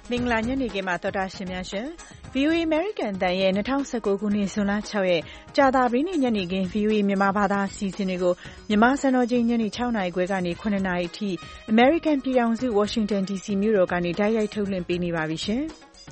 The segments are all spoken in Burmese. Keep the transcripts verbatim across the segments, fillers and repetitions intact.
မင်္ဂလာညနေခင်းမှာတော်တာရှင်များရှင် ဗွီအိုအေ American အသံရဲ့၂၀၁၉ခုနှစ်ဇွန်လ၆ရက်ကြာသပတေးနေ့ညနေခင်း ဗွီအိုအေမြန်မာဘာသာအစီအစဉ်တွေကိုမြန်မာစံတော်ချိန်ညနေ၆နာရီခွဲကနေ၇နာရီအထိ American ပြည်ထောင်စု Washington ဒီစီ မြို့တော်ကနေတိုက်ရိုက်ထုတ်လွှင့်ပေးနေပါပြီရှင်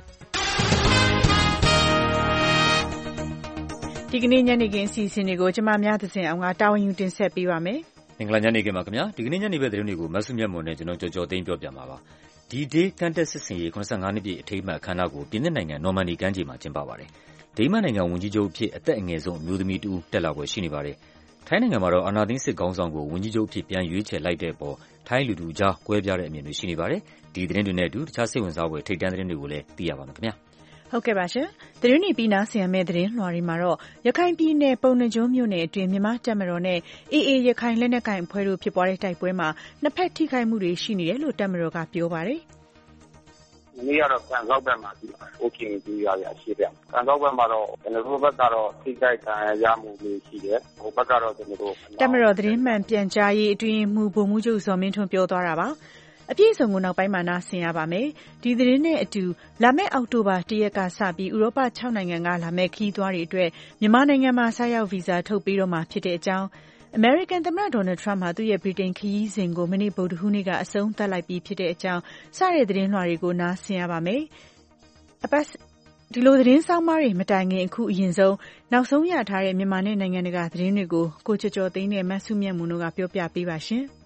ဒီကနေ့ညနေခင်းအစီအစဉ်တွေကိုကျွန်မများသစဉ်အောင်ကတာဝန်ယူတင်ဆက်ပေးပါမယ်မင်္ဂလာညနေခင်းပါခင်ဗျာဒီကနေ့ညနေဘက်သတင်းတွေကိုမဆုမြတ်မွန်နဲ့ကျွန်တော်ကြော်ကြော်သိမ်းပြောပြမှာပါဒီဒေးကန်တက်စစ်စင်ရေး၇၅နှစ်ပြည့်အထိမ်းအမှတ်အခမ်းအနားကိုပြင်သစ်နိုင်ငံနော်မန်ဒီကမ်းခြေမှာကျင်းပပါတယ်ဒိန်းမတ်နိုင်ငံဝန်ကြီးချုပ်အဖြစ်အသက်အငယ်ဆုံးအမျိုးသမီးတူတက်လာပွဲရှိနေပါတယ်ထိုင်းနိုင်ငံမှာတော့အာဏာသိမ်းစစ်ကောင်ဆောင်ကိုဝန်ကြီးချုပ်အဖြစ်ပြန်ရွေးချယ်လိုက်တဲ့အပေါ်ထိုင်းလူထုကြားကွဲပြားတဲ့အမြင်တွေရှိနေပါတယ်ဒီသတင်းတွေနဲ့အတူတခြားစိတ်ဝင်စားဖွယ်ထိပ်တန်းသတင်းတွေကိုလည်းသိရပါမယ်ခင်ဗျာဟုတ်ကဲ့ပါရှင်သတင်းတွေပြီးနားဆင်ရမယ့်သတင်းလွှာတွေမှာတော့ရခိုင်ပြည်နယ်ပုံနှကျွန်းမြို့နယ်အတွင်းမြန်မာတပ်မတော်နဲ့ အေးအေး ရခိုင်လက်နက်ကိုင်အဖွဲ့တို့ဖြစ်ပွားတဲ့တိုက်ပွဲမှာနှစ်ဖက်ထိခိုက်မှုတွေရှိနေတယ်လို့တပ်မတော်ကပြောပါတယ်မနေ့ကတော့ကန်ဆောက်ဘက်မှာရှိပါတယ်။ Okay ဒီရရရှိတယ်။ကန်ဆောက်ဘက်မှာတော့ကျွန်တော်တို့ဘက်ကတော့ထိခိုက်ခံရမှုတွေရှိတယ်။ဟိုဘက်ကတော့ကျွန်တော်တို့တပ်မတော်သတင်းမှန်ပြန်ကြားရေးအတွင်းမှုဗိုလ်မှူးချုပ်ဇော်မင်းထွန်းပြောသွားတာပါအပြည့်အစုံကိုနောက်ပိုင်းမှာနားဆင်ရပါမယ်။ဒီသတင်းနဲ့အတူလာမယ့်အောက်တိုဘာ၁ရက်ကစပြီးဥရောပ၆နိုင်ငံကလာမယ့်ခရီးသွားတွေအတွက်မြန်မာနိုင်ငံမှာဆိုက်ရောက်ဗီဇာထုတ်ပေးတော့မှာဖြစ်တဲ့အကြောင်းအမေရိကန်သမ္မတဒေါ်နယ်ထရမ့်ဟာသူ့ရဲ့ဗြိတိန်ခရီးစဉ်ကိုမနေ့ဗုဒ္ဓဟူးနေ့ကအဆုံးသတ်လိုက်ပြီးဖြစ်တဲ့အကြောင်းစတဲ့သတင်းလွှာတွေကိုနားဆင်ရပါမယ်။အပတ်ဒီလိုသတင်းဆောင်မတွေမတိုင်ခင်အခုအရင်ဆုံးနောက်ဆုံးရထားတဲ့မြန်မာနဲ့နိုင်ငံတကာသတင်းတွေကိုကိုကျော်ကျော်သိန်းနဲ့မဆုမြတ်မွန်တို့ကပြောပြပေးပါရှင်။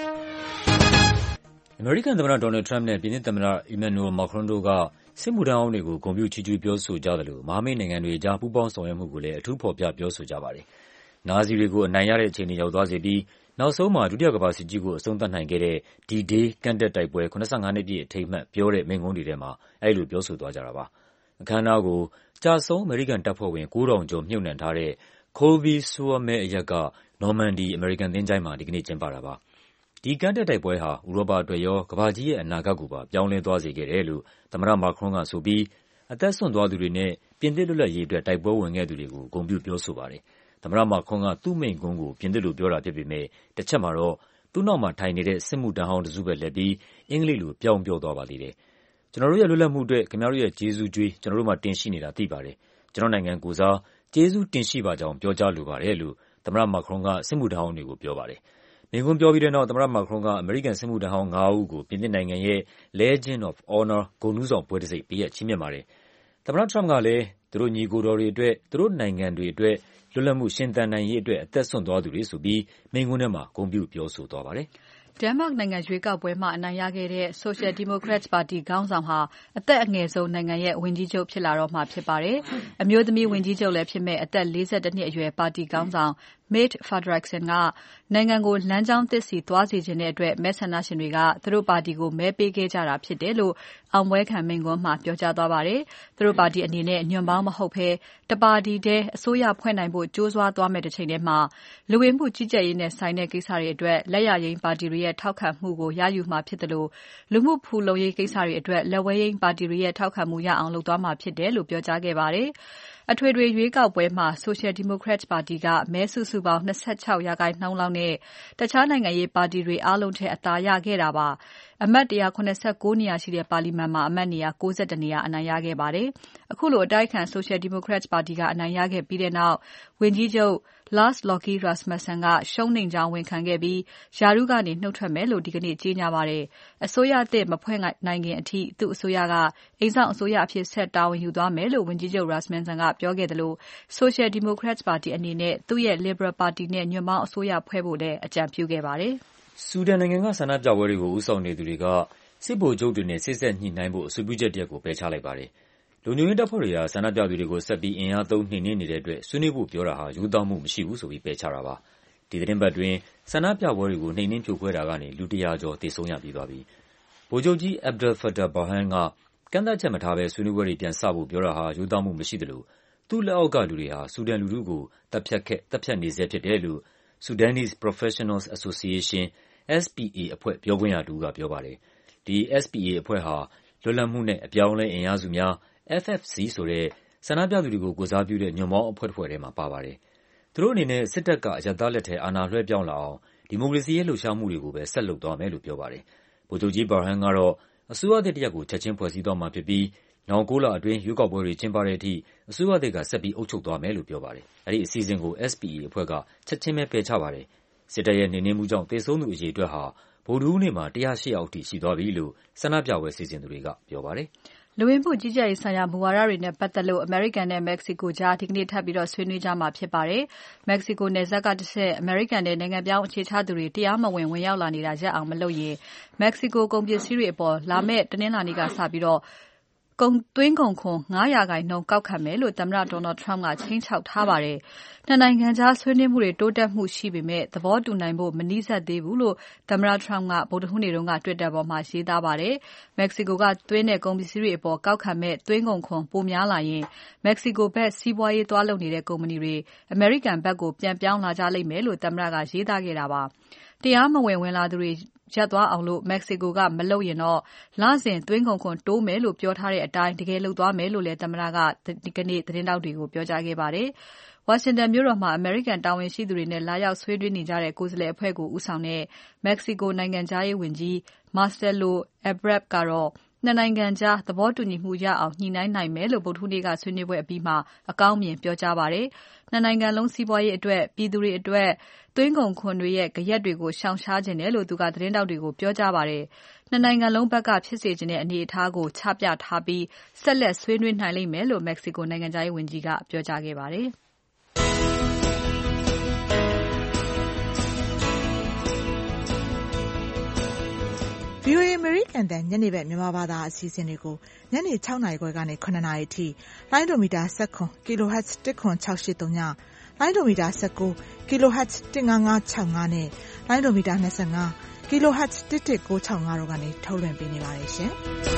အမေရိကန်သမ္မတဒေါ်နယ်ထရမ့်နဲ့ပြင်သစ်သမ္မတအီမန်နျူရယ်မာခရွန်တို့ကစစ်မှုထမ်းဟောင်းတွေကိုဂုဏ်ပြုချီးကျူးပြောဆိုကြသလိုမဟာမိတ်နိုင်ငံတွေအကြားပူးပေါင်းဆောင်ရွက်မှုကိုလည်းအထူးဖော်ပြပြောဆိုကြပါတယ်။နာဇီတွေကိုအနိုင်ရတဲ့အခြေအနေရောက်သွားစေပြီးနောက်ဆုံးမှာဒုတိယကမ္ဘာစစ်ကြီးကိုအဆုံးသတ်နိုင်ခဲ့တဲ့ဒီဒေးကန်တက်တိုက်ပွဲ၇၅နှစ်ပြည့်အထိမ်းအမှတ်ပြောတဲ့မိန့်ခွန်းတွေထဲမှာအဲဒီလိုပြောဆိုသွားကြတာပါ။အခမ်းအနားကိုကျဆုံးအမေရိကန်တပ်ဖွဲ့ဝင်ကိုးထောင်ကျော်မြှုပ်နှံထားတဲ့ Colby-sur-Mer အရပ်ကနော်မန်ဒီအမေရိကန်သင်္ချိုင်းမှာဒီကနေ့ကျင်းပတာပါ။ဒီကန်တက်တိုက်ပွဲဟာဥရောပအတွက်ရောကမ္ဘာကြီးရဲ့အနာဂတ်ကိုပါပြောင်းလဲသွားစေခဲ့တယ်လို့သမ္မတမာခရွန်ကဆိုပြီးအသက်စွန့်သွားသူတွေနဲ့ပြင်သစ်လွတ်လပ်ရေးအတွက်တိုက်ပွဲဝင်ခဲ့သူတွေကိုဂုဏ်ပြုပြောဆိုပါတယ်။သမ္မတမာခရွန်ကသူ့မိန့်ခွန်းကိုပြင်သစ်လိုပြောတာဖြစ်ပေမဲ့တစ်ချက်မှာတော့သူ့နောက်မှာထိုင်နေတဲ့စစ်မှုထမ်းဟောင်းတစုပဲလှည့်ပြီးအင်္ဂလိပ်လိုပြောင်းပြောသွားပါသေးတယ်။ကျွန်တော်တို့ရဲ့လွတ်လပ်မှုအတွက်ခင်ဗျားတို့ရဲ့ကျေးဇူးကြွေးကျွန်တော်တို့မှာတင်ရှိနေတာသိပါတယ်။ကျွန်တော်နိုင်ငံကိုစားကျေးဇူးတင်ရှိပါကြောင်းပြောကြားလိုပါတယ်လို့သမ္မတမာခရွန်ကစစ်မှုထမ်းဟောင်းတွေကိုပြောပါတယ်။မိန့်ခွန်းပြောပြီးတဲ့နောက်သမ္မတမာခရွန်ကအမေရိကန်စစ်မှုထမ်းဟောင်းငါးဦးကိုပြင်သစ်နိုင်ငံရဲ့ Legion of Honor ဂုဏ်ထူးဆောင်ဘွဲ့တံဆိပ်ပေးအပ်ချီးမြှင့်ပါတယ်။သမ္မတထရမ့်ကလည်းသူတို့ညီကိုတော်တွေအတွက်သူတို့နိုင်ငံတွေအတွက်လွတ်လပ်မှုရှင်သန်နိုင်ရေးအတွက်အသက်စွန့်သွားသူတွေဆိုပြီးမိန့်ခွန်းထဲမှာဂုဏ်ပြုပြောဆိုသွားပါတယ်။ဒိန်းမတ်နိုင်ငံရွေးကောက်ပွဲမှာအနိုင်ရခဲ့တဲ့ Social Democrats ပါတီခေါင်းဆောင်ဟာအသက်အငယ်ဆုံးနိုင်ငံရဲ့ဝန်ကြီးချုပ်ဖြစ်လာတော့မှာဖြစ်ပါတယ်။အမျိုးသမီးဝန်ကြီးချုပ်လည်းဖြစ်မဲ့အသက်၄၁နှစ်အရွယ်ပါတီခေါင်းဆောင် Mette Frederiksen ကနိုင်ငံကိုလမ်းကြောင်းသစ်စီသွားစေချင်တဲ့အတွက်မဲဆန္ဒရှင်တွေကသူတို့ပါတီကိုမဲပေးခဲ့ကြတာဖြစ်တယ်လို့အောင်ပွဲခံမိန့်ခွန်းမှာပြောကြားသွားပါတယ်။သူတို့ပါတီအနေနဲ့ညွန့်ပေါင်းမဟုတ်ဘဲတပါတီတည်းအစိုးရဖွဲ့နိုင်ဖို့ကြိုးစားသွားမယ့်တစ်ချိန်တည်းမှာလူဝင်မှုကြီးကြပ်ရေးနဲ့ဆိုင်တဲ့ကိစ္စတွေအတွက်လက်ရယိမ်းပါတီတွေရဲ့ထောက်ခံမှုကိုရယူမှာဖြစ်တယ်လို့လူမှုဖူလုံရေးကိစ္စတွေအတွက်လက်ဝဲယိမ်းပါတီတွေရဲ့ထောက်ခံမှုရအောင်လုပ်သွားမှာဖြစ်တယ်လို့ပြောကြားခဲ့ပါတယ်။အထွေထွေရွေးကောက်ပွဲမှာ Social Democrats ပါတီကမဲစုစုပေါင်း၂၆ရာခိုင်နှုန်းလောက်နဲ့တခြားနိုင်ငံရေးပါတီတွေအားလုံးထက်အသာရခဲ့တာပါ။အမတ်၁၇၉နေရာရှိတဲ့ပါလီမန်မှာအမတ်နေရာ၉၁နေရာအနိုင်ရခဲ့ပါတယ်။အခုလိုအတိုက်အခံ Social Democrats ပါတီကအနိုင်ရခဲ့ပြီးတဲ့နောက်ဝန်ကြီးချုပ် Lars Løkke Rasmussen ကရှုံးနိမ့်ကြောင်းဝန်ခံခဲ့ပြီးရာထူးကနေနှုတ်ထွက်မယ်လို့ဒီကနေ့ကြေညာပါတယ်။အစိုးရသစ်မဖွဲ့နိုင်ခင်အထိသူ့အစိုးရကအိမ်စောင့်အစိုးရအဖြစ်ဆက်တာဝန်ယူသွားမယ်လို့ဝန်ကြီးချုပ် Rasmussen ကပြောခဲ့တယ်လို့ Social Democrats ပါတီအနေနဲ့သူ့ရဲ့ Liberal ပါတီနဲ့ညွန့်ပေါင်းအစိုးရဖွဲ့ဖို့လည်းအကြံပြုခဲ့ပါတယ်။ဆူဒန်နိုင်ငံကဆန္ဒပြပွဲတွေကိုဦးဆောင်နေသူတွေကစစ်ဗိုလ်ချုပ်တွေနဲ့စေ့စပ်ညှိနှိုင်းဖို့အဆိုပြုချက်တရပ်ကိုပယ်ချလိုက်ပါတယ်။လုံခြုံရေးတပ်ဖွဲ့တွေဟာဆန္ဒပြသူတွေကိုဆက်ပြီးအင်အားသုံးနှိမ်နင်းနေတဲ့အတွက်ဆွေးနွေးဖို့ပြောတာဟာရိုးသားမှုမရှိဘူးဆိုပြီးပယ်ချတာပါ။ဒီသီတင်းပတ်အတွင်းဆန္ဒပြပွဲတွေကိုနှိမ်နင်းဖြိုခွဲတာကနေလူတစ်ရာကျော်သေဆုံးရပြီးသွားပြီ။ဗိုလ်ချုပ်ကြီး Abdel Fattah Burhan ကကန့်သတ်ချက်မထားဘဲဆွေးနွေးပွဲတွေပြန်စဖို့ပြောတာဟာရိုးသားမှုမရှိသလိုသူ့လက်အောက်ကလူတွေဟာဆူဒန်လူထုကိုသတ်ဖြတ်ခဲ့သတ်ဖြတ်နေဆဲဖြစ်တယ်လို့ Sudanese Professionals Association အက်စ် ပီ အေ အဖွဲ့ပြောခွင့်ရတစ်ဦးကပြောပါတယ်။ဒီ အက်စ် ပီ အေ အဖွဲ့ဟာလွတ်လပ်မှုနဲ့အပြောင်းအလဲအင်အားစုများ အက်ဖ် အက်ဖ် စီ ဆိုတဲ့ဆန္ဒပြသူတွေကိုကိုယ်စားပြုတဲ့ညွန့်ပေါင်းအဖွဲ့တစ်ဖွဲ့ထဲမှာပါပါတယ်။သူတို့အနေနဲ့စစ်တပ်ကအရပ်သားလက်ထဲအာဏာလွှဲပြောင်းလာအောင်ဒီမိုကရေစီရေးလှုပ်ရှားမှုတွေကိုပဲဆက်လုပ်သွားမယ်လို့ပြောပါတယ်။ဗိုလ်ချုပ်ကြီး Burhan ကတော့အစိုးရသစ်တစ်ရပ်ကိုချက်ချင်းဖွဲ့စည်းသွားမှာဖြစ်ပြီးနောင်ကိုးလအတွင်းရွေးကောက်ပွဲတွေကျင်းပတဲ့အထိအစိုးရသစ်ကဆက်ပြီးအုပ်ချုပ်သွားမယ်လို့ပြောပါတယ်။အဲဒီအစီအစဉ်ကို S P A အဖွဲ့ကချက်ချင်းပဲပယ်ချပါတယ်။စစ်တပ်ရဲ့နှိမ်နင်းမှုကြောင့်သေဆုံးသူအရေအတွက်ဟာဗုဒ္ဓဟူးနေ့မှာ၁၀၈ယောက်အထိရှိသွားပြီလို့ဆန္ဒပြပွဲစီစဉ်သူတွေကပြောပါတယ်။လူဝင်မှုကြီးကြပ်ရေးဆိုင်ရာမူဝါဒတွေနဲ့ပတ်သက်လို့အမေရိကန်နဲ့မက္ကဆီကိုကြားဒီကနေ့ထပ်ပြီးဆွေးနွေးကြမှာဖြစ်ပါတယ်။မက္ကဆီကိုနယ်စပ်ကတဆင့်အမေရိကန်နဲ့နိုင်ငံပြောင်းအခြေချသူတွေတရားမဝင်ဝင်ရောက်လာနေတာရပ်အောင်မလုပ်ရင်မက္ကဆီကိုကုန်ပစ္စည်းတွေအပေါ်လာမယ့်တနင်္လာနေ့ကစပြီးကုန်သွင်းကုန်ခွန်၅ရာခိုင်နှုန်းကောက်ခံမယ်လို့သမ္မတ Donald Trump ကခြိမ်းခြောက်ထားပါတယ်။နှစ်နိုင်ငံကြားဆွေးနွေးမှုတွေတိုးတက်မှုရှိပေမဲ့သဘောတူနိုင်ဖို့မနီးစပ်သေးဘူးလို့သမ္မတ Trump ကဗုဒ္ဓဟူးနေ့တုန်းက Twitter ပေါ်မှာရေးသားပါတယ်။မက္ကဆီကိုကသွင်းတဲ့ကုန်ပစ္စည်းတွေအပေါ်ကောက်ခံမဲ့သွင်းကုန်ခွန်ပိုများလာရင်မက္ကဆီကိုဘက်စီးပွားရေးသွားလုပ်နေတဲ့ကုမ္ပဏီတွေအမေရိကန်ဘက်ကိုပြန်ပြောင်းလာကြလိမ့်မယ်လို့သမ္မတကရေးသားခဲ့တာပါ။တရားမဝင်ဝင်လာသူတွေရပ်သွားအောင်လို့မက္ကဆီကိုကမလုပ်ရင်တော့လစဉ်သွင်းကုန်ခွန်တိုးမယ်လို့ပြောထားတဲ့အတိုင်းတကယ်လုပ်သွားမယ်လို့လည်းသမ္မတကဒီကနေ့သတင်းတောက်တွေကိုပြောကြားခဲ့ပါတယ်။ဝါရှင်တန်မြို့တော်မှာအမေရိကန်တာဝန်ရှိသူတွေနဲ့လာရောက်ဆွေးနွေးနေကြတဲ့ကိုယ်စားလှယ်အဖွဲ့ကိုဦးဆောင်တဲ့မက္ကဆီကိုနိုင်ငံခြားရေးဝန်ကြီး Marcelo Ebrard ကတော့နှစ်နိုင်ငံကြားသဘောတူညီမှုရအောင်ညှိနှိုင်းနိုင်မယ်လို့ဗုဒ္ဓဟူးနေ့ကဆွေးနွေးပွဲအပြီးမှာအကောင်းမြင်ပြောကြားပါတယ်။နှစ်နိုင်ငံလုံးစီးပွားရေးအတွက်ပြည်သူတွေအတွက်သွင်းကုန်ခွန်တွေရဲ့ဂယက်တွေကိုရှောင်ရှားခြင်းတယ်လို့သူကသတင်းတောက်တွေကိုပြောကြားပါတယ်။နှစ်နိုင်ငံလုံးဘက်ကဖြစ်စေချင်တဲ့အနေအထားကိုချပြထားပြီးဆက်လက်ဆွေးနွေးနိုင်လိမ့်မယ်လို့မက္ကဆီကိုနိုင်ငံခြားရေးဝန်ကြီးကပြောကြားခဲ့ပါတယ်။ဗွီအိုအေ American တန်ညနေဘက်မြန်မာဘာသာအစီအစဉ်တွေကိုညနေ၆နာရီခွဲကနေ၇နာရီအထိလိုင်းဒိုမီတာ၁၇ kilohertz ၁၇၆၈၃ညလိုင်းဒိုမီတာ၁၉ kilohertz ၁၅၅၆၅နဲ့လိုင်းဒိုမီတာ၂၅ kilohertz ၁၁၉၆၅တို့ကနေထုတ်လွှင့်ပေးနေပါတယ်ရှင်။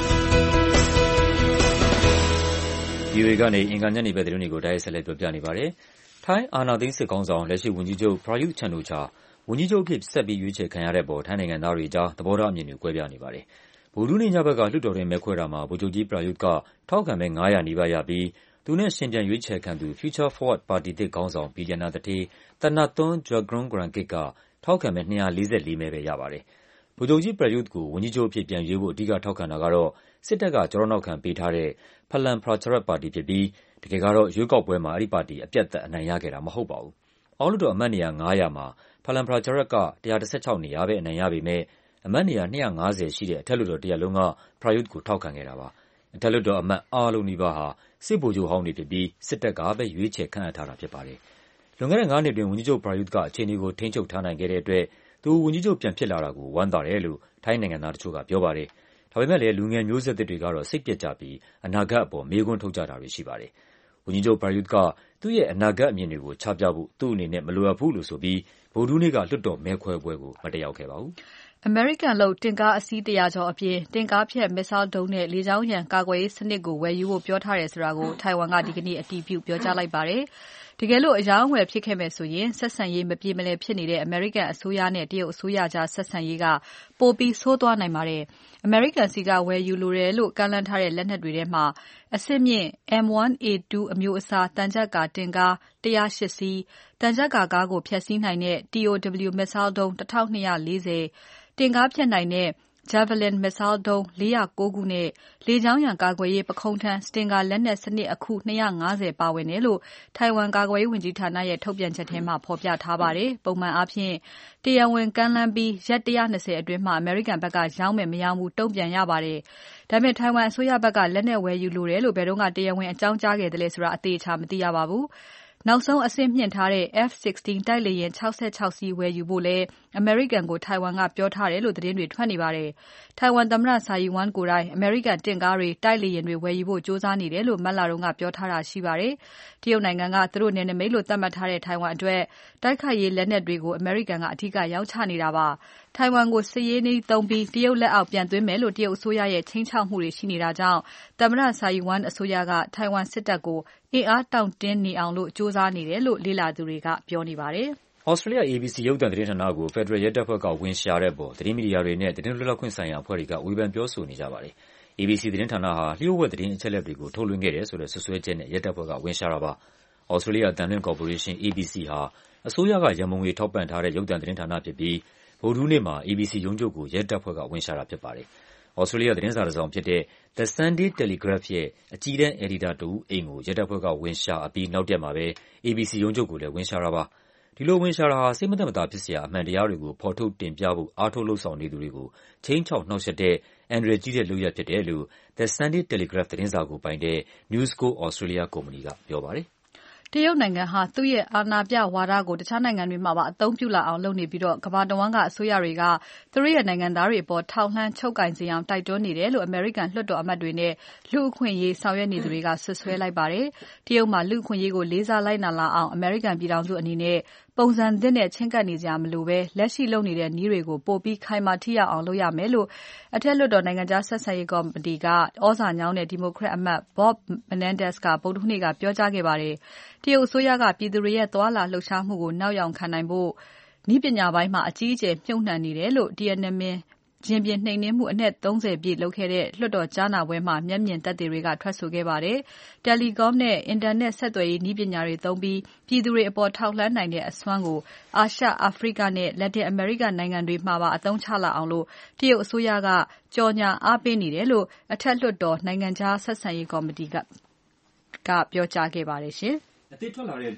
ဗွီအိုအေကနေအင်္ဂါညနေဘက်သတင်းတွေကိုတိုက်ရိုက်ဆက်လက်ပြောပြနေပါတယ်။ထိုင်းအာဏာသိမ်းစစ်ခေါင်းဆောင်လက်ရှိဝန်ကြီးချုပ် Prayut Chan-o-chaဝန်ကြီးချုပ်အဖြစ်ဆက်ပြီးရွေးချယ်ခံရတဲ့အပေါ်ထိုင်းနိုင်ငံသားတွေကြားသဘောထားအမြင်တွေကွဲပြားနေပါတယ်။ဗုဒ္ဓဟူးနေ့ညဘက်ကလွှတ်တော်တွင်းမဲခွဲတာမှာဗိုလ်ချုပ်ကြီး Prayut ကထောက်ခံမဲ၅ရာနီးပါးရပြီးသူနဲ့ယှဉ်ပြိုင်ရွေးချယ်ခံသူ Future Forward ပါတီသစ်ခေါင်းဆောင်ဘီလျံနာသူဌေး Thanathorn Juangroongruangkit ကထောက်ခံမဲ၂၄၄မဲပဲရပါတယ်။ဗိုလ်ချုပ်ကြီး Prayut ကိုဝန်ကြီးချုပ်အဖြစ်ပြန်ရွေးဖို့အဓိကထောက်ခံတာကတော့စစ်တပ်ကကျောထောက်နောက်ခံပေးထားတဲ့ Phalang Pracharat ပါတီဖြစ်ပြီးတကယ်ကတော့ရွေးကောက်ပွဲမှာအဲဒီပါတီအပြတ်သက်အနိုင်ရခဲ့တာမဟုတ်ပါဘူး။အောက်လွှတ်တော်အမတ်နေရာ၅ရာမှာ Phalang Pracharat က၁၁၆နေရာပဲအနိုင်ရပေမဲ့အမတ်နေရာ၂၅၀ရှိတဲ့အထက်လွှတ်တော်တရပ်လုံးက Prayut ကိုထောက်ခံခဲ့တာပါ။အထက်လွှတ်တော်အမတ်အားလုံးနီးပါးဟာစစ်ဗိုလ်ချုပ်ဟောင်းတွေဖြစ်ပြီးစစ်တပ်ကပဲရွေးချယ်ခန့်အပ်ထားတာဖြစ်ပါတယ်။လွန်ခဲ့တဲ့ငါးနှစ်အတွင်းဝန်ကြီးချုပ် Prayut ကအခြေအနေကိုထိန်းချုပ်ထားနိုင်ခဲ့တဲ့အတွက်သူဝန်ကြီးချုပ်ပြန်ဖြစ်လာတာကိုဝမ်းသာတယ်လို့ထိုင်းနိုင်ငံသားတချို့ကပြောပါတယ်။ဒါပေမဲ့လည်းလူငယ်မျိုးဆက်သစ်တွေကတော့စိတ်ပျက်ကြပြီးအနာဂတ်အပေါ်မေးခွန်းထုတ်ကြတာတွေရှိပါတယ်။ဝန်ကြီးချုပ် Prayut ကသူ့ရဲ့အနာဂတ်အမြင်တွေကိုချပြဖို့သူ့အနေနဲ့မလိုအပ်ဘူးလို့ဆိုပြီးဗုဒ္ဓဟူးနေ့ကလွှတ်တော်မဲခွဲပွဲကိုမတက်ရောက်ခဲ့ပါဘူး။အမေရိကန်လုပ်တင့်ကားအစီးတစ်ရာကျော်အပြင်တင့်ကားဖျက် missile ဒုံးနဲ့လေကြောင်းရန်ကာကွယ်ရေးစနစ်ကိုဝယ်ယူဖို့ပြောထားတယ်ဆိုတာကိုထိုင်ဝမ်ကဒီကနေ့အတည်ပြုပြောကြားလိုက်ပါတယ်။တကယ်လို့အယောင်းအဝယ်ဖြစ်ခဲ့မယ်ဆိုရင်ဆက်ဆံရေးမပြေမလည်ဖြစ်နေတဲ့အမေရိကန်အစိုးရနဲ့တရုတ်အစိုးရကြားဆက်ဆံရေးကပိုပြီးဆိုးသွားနိုင်ပါတယ်။အမေရိကန်စီကဝယ်ယူလိုတယ်လို့ကမ်းလှမ်းထားတဲ့လက်နက်တွေထဲမှာအဆင့်မြင့် M one A two အမျိုးအစားတန်ကြပ်ကာတင့်ကား၁၀၈စီး၊တန်ကြပ်ကာကားကိုဖျက်ဆီးနိုင်တဲ့ T O W missile ဒုံး၁၂၄၀၊တင့်ကားဖျက်နိုင်တဲ့ Javelin missile ဒုံး၄၀၉ခုနဲ့လေကြောင်းရန်ကာကွယ်ရေးပခုံးထမ်း Stinger လက်နက်စနစ်အခု၂၅၀ပါဝင်တယ်လို့ထိုင်ဝမ်ကာကွယ်ရေးဝန်ကြီးဌာနရဲ့ထုတ်ပြန်ချက်ထဲမှာဖော်ပြထားပါတယ်။ပုံမှန်အားဖြင့်တရားဝင်ကမ်းလှမ်းပြီးရက်၁၂၀အတွင်းမှာအမေရိကန်ဘက်ကရောင်းမယ်မရောင်းဘူးတုံ့ပြန်ရပါတယ်။ဒါပေမဲ့ထိုင်ဝမ်အစိုးရဘက်ကလက်နက်ဝယ်ယူလိုတယ်လို့ဘယ်တော့ကတရားဝင်အကြောင်းကြားခဲ့တယ်လဲဆိုတာအသေးချာမသိရပါဘူး။နောက်ဆုံးအဆင့်မြင့်ထားတဲ့ F sixteen တိုက်လေယာဉ်၆၆စီးဝယ်ယူဖို့လည်းအမေရိကန်ကိုထိုင်ဝမ်ကပြောထားတယ်လို့သတင်းတွေထွက်နေပါတယ်။ထိုင်ဝမ်သမ္မတ Tsai Ing-wen ကိုယ်တိုင်အမေရိကန်တင့်ကားတွေတိုက်လေယာဉ်တွေဝယ်ယူဖို့ကြိုးစားနေတယ်လို့မတ်လတုန်းကပြောထားတာရှိပါတယ်။တရုတ်နိုင်ငံကသူတို့နယ်နိမိတ်လို့သတ်မှတ်ထားတဲ့ထိုင်ဝမ်အတွက်တိုက်ခိုက်ရေးလက်နက်တွေကိုအမေရိကန်ကအဓိကရောင်းချနေတာပါ။ထိုင်ဝမ်ကိုစစ်ရေးနည်းသုံးပြီးတရုတ်လက်အောက်ပြန်သွင်းမယ်လို့တရုတ်အစိုးရရဲ့ခြိမ်းခြောက်မှုတွေရှိနေတာကြောင့်သမ္မတ Tsai Ing-wen အစိုးရကထိုင်ဝမ်စစ်တပ်ကိုအင်အားတောင့်တင်းနေအောင်ကြိုးစားနေတယ်လို့လေ့လာသူတွေကပြောနေပါတယ်။ Australia A B C ရုပ်သံသတင်းဌာနကိုဖက်ဒရယ်ရဲတပ်ဖွဲ့ကဝင်ရှာတဲ့အပေါ်သတင်းမီဒီယာတွေနဲ့သတင်းလွတ်လပ်ခွင့်ဆိုင်ရာအဖွဲ့တွေကဝေဖန်ပြောဆိုနေကြပါတယ်။ A B C သတင်းဌာနဟာလျှို့ဝှက်သတင်းအချက်အလက်တွေကိုထုတ်လွှင့်ခဲ့တယ်ဆိုတဲ့စွပ်စွဲချက်နဲ့ရဲတပ်ဖွဲ့ကဝင်ရှာတာပါ။ Australia အသံလွှင့်ကော်ပိုရေးရှင်း A B C ဟာအစိုးရကရန်ပုံငွေထောက်ပံ့ထားတဲ့ရုပ်သံသတင်းဌာနဖြစ်ပြီးဗုဒ္ဓဟူးနေ့မှာ A B C ရုံးချုပ်ကိုရဲတပ်ဖွဲ့ကဝင်ရှာတာဖြစ်ပါတယ်။ Australia သတင်းစာတစ်စောင်ဖြစ်တဲ့ The Sunday Telegraph ရဲ့အကြီးတန်းအယ်ဒီတာတဦးအိမ်ကိုရဲတပ်ဖွဲ့ကဝင်ရှာအပြီးနောက်တရက်မှာပဲ A B C ရုံးချုပ်ကိုလည်းဝင်ရှာတာပါ။ ဒီလိုဝင်ရှာတာဟာစိတ်မသက်မသာဖြစ်စရာအမှန်တရားတွေကိုဖော်ထုတ်တင်ပြဖို့အားထုတ်လုပ်ဆောင်နေသူတွေကိုခြိမ်းခြောက်နှောင့်ယှက်တဲ့အန္တရာယ်ကြီးတဲ့လုပ်ရပ်ဖြစ်တယ်လို့ The Sunday Telegraph သတင်းစာကိုပိုင်တဲ့ Newsco Australia ကုမ္ပဏီကပြောပါတယ်။တရုတ်နိုင်ငံဟာသူ့ရဲ့အာဏာပြဝါဒကိုတခြားနိုင်ငံတွေမှာပါအသုံးပြုလာအောင်လုပ်နေပြီးကမ္ဘာတဝန်းကအစိုးရတွေကသူတို့ရဲ့နိုင်ငံသားတွေအပေါ်ထောက်လှမ်းချုပ်ကိုင်စေအောင်တိုက်တွန်းနေတယ်လို့အမေရိကန်လွှတ်တော်အမတ်တွေနဲ့လူ့အခွင့်အရေးဆောင်ရွက်နေသူတွေကဆွဆွဲလိုက်ပါတယ်။တရုတ်မှာလူ့အခွင့်အရေးကိုလေးစားလိုက်နာလာအောင်အမေရိကန်ပြည်ထောင်စုအနေနဲ့ပုံစံသစ်နဲ့ချဉ်းကပ်နေကြမလို့ပဲလက်ရှိလုပ်နေတဲ့နည်းတွေကိုပိုပြီးခိုင်မာထိရောက်အောင်လုပ်ရမယ်လို့အထက်လွှတ်တော်နိုင်ငံခြားဆက်ဆံရေးကော်မတီကဩဇာညောင်းတဲ့ဒီမိုကရက်အမတ် Bob Menendez ကဗုဒ္ဓဟူးနေ့ကပြောကြားခဲ့ပါတယ်။တရုတ်အစိုးရကပြည်သူတွေရဲ့သွာလာလှုပ်ရှားမှုကိုနောက်ယောင်ခံနိုင်ဖို့နည်းပညာပိုင်းမှာအကြီးအကျယ်မြှုပ်နှံနေတယ်လို့ Tiananmen ရင်ပြင်နှိမ်နင်းမှုအနှစ်သုံးဆယ်ပြည့်လုပ်ခဲ့တဲ့လွှတ်တော်ကြားနာပွဲမှာမျက်မြင်သက်သေတွေကထွက်ဆိုခဲ့ပါတယ်။ Telecom နဲ့အင်တာနက်ဆက်သွယ်ရေးနည်းပညာတွေသုံးပြီးပြည်သူတွေအပေါ်ထောက်လှမ်းနိုင်တဲ့အစွမ်းကိုအာရှ၊အာဖရိကနဲ့လက်တင်အမေရိကနိုင်ငံတွေမှာပါအသုံးချလာအောင်တရုတ်အစိုးရကကြော်ညာအားပေးနေတယ်လို့အထက်လွှတ်တော်နိုင်ငံခြားဆက်ဆံရေးကော်မတီကပြောကြားခဲ့ပါတယ်ရှင်။အသစ်ထွက်လာတဲ့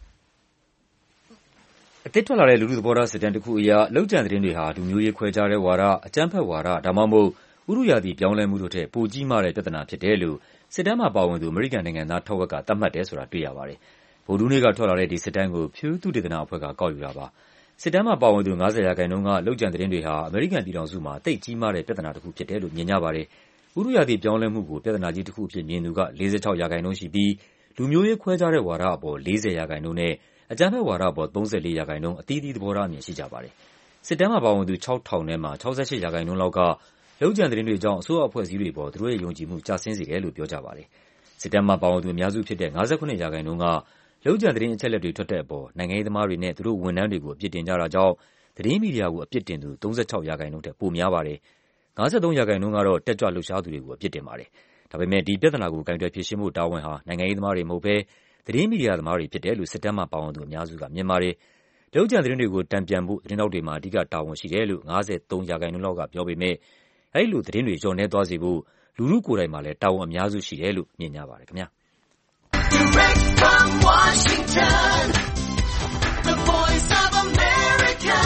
အသစ်ထွက်လာတဲ့လူထုသဘောထားစစ်တမ်းတစ်ခုအရလုပ်ကြံသတင်းတွေဟာလူမျိုးရေးခွဲခြားတဲ့ဝါဒ၊အကြမ်းဖက်ဝါဒဒါမှမဟုတ်ဥတုရာသီပြောင်းလဲမှုတို့ထက်ပိုကြီးမားတဲ့ပြဿနာဖြစ်တယ်လို့စစ်တမ်းမှာပါဝင်သူအမေရိကန်နိုင်ငံသားထက်ဝက်ကသတ်မှတ်တယ်ဆိုတာတွေ့ရပါတယ်။ဗုဒ္ဓဟူးနေ့ကထွက်လာတဲ့ဒီစစ်တမ်းကို Pew သုတေသနအဖွဲ့ကကောက်ယူတာပါ။စစ်တမ်းမှာပါဝင်သူ၅၀ရာခိုင်နှုန်းကလုပ်ကြံသတင်းတွေဟာအမေရိကန်ပြည်ထောင်စုမှာသိပ်ကြီးမားတဲ့ပြဿနာတစ်ခုဖြစ်တယ်လို့မြင်ကြပါတယ်။ဥတုရာသီပြောင်းလဲမှုကိုပြဿနာကြီးတစ်ခုအဖြစ်မြင်သူက၄၆ရာခိုင်နှုန်းရှိပြီးလူမျိုးရေးခွဲခြားတဲ့ဝါဒအပေါ်၄၀ရာခိုင်နှုန်းနဲ့အကြမ်းဖက်ဝါဒအပေါ်၃၄ရာခိုင်နှုန်းအသီးသီးသဘောထားအမြင်ရှိကြပါတယ်။စစ်တမ်းမှာပါဝင်သူခြောက်ထောင်ထဲမှာ၆၈ရာခိုင်နှုန်းလောက်ကလုပ်ကြံသတင်းတွေကြောင့်အစိုးရအဖွဲ့အစည်းတွေအပေါ်သူတို့ရဲ့ယုံကြည်မှုကျဆင်းစေတယ်လို့ပြောကြပါတယ်။စစ်တမ်းမှာပါဝင်သူအများစုဖြစ်တဲ့၅၇ရာခိုင်နှုန်းကလုပ်ကြံသတင်းအချက်အလက်တွေထွက်တဲ့အပေါ်နိုင်ငံရေးသမားတွေနဲ့သူတို့ဝန်ထမ်းတွေကိုအပြစ်တင်ကြတာကြောင့်သတင်းမီဒီယာကိုအပြစ်တင်သူ၃၆ရာခိုင်နှုန်းထက်ပိုများပါတယ်။၅၃ရာခိုင်နှုန်းကတော့တက်ကြွလှုပ်ရှားသူတွေကိုအပြစ်တင်ပါတယ်။ဒါပေမဲ့ဒီပြဿနာကိုကိုင်တွယ်ဖြေရှင်းဖို့တာဝန်ဟာနိုင်ငံရေးသမားတွေမဟုတ်ဘဲသတင်းမီဒီယာသမားတွေဖြစ်တယ်လို့စစ်တမ်းမှာပါဝင်သူအများစုကမြင်ပါတယ်။လုပ်ကြံသတင်းတွေကိုတန်ပြန်ဖို့သတင်းတောက်တွေမှာအဓိကတာဝန်ရှိတယ်လို့၅၃ရာခိုင်နှုန်းလောက်ကပြောပေမဲ့အဲဒီလိုသတင်းတွေလျော့နည်းသွားစေဖို့လူထုကိုယ်တိုင်မှာလည်းတာဝန်အများစုရှိတယ်လို့မြင်ကြပါတယ်ခင်ဗျာ။ Direct from Washington, the voice of America,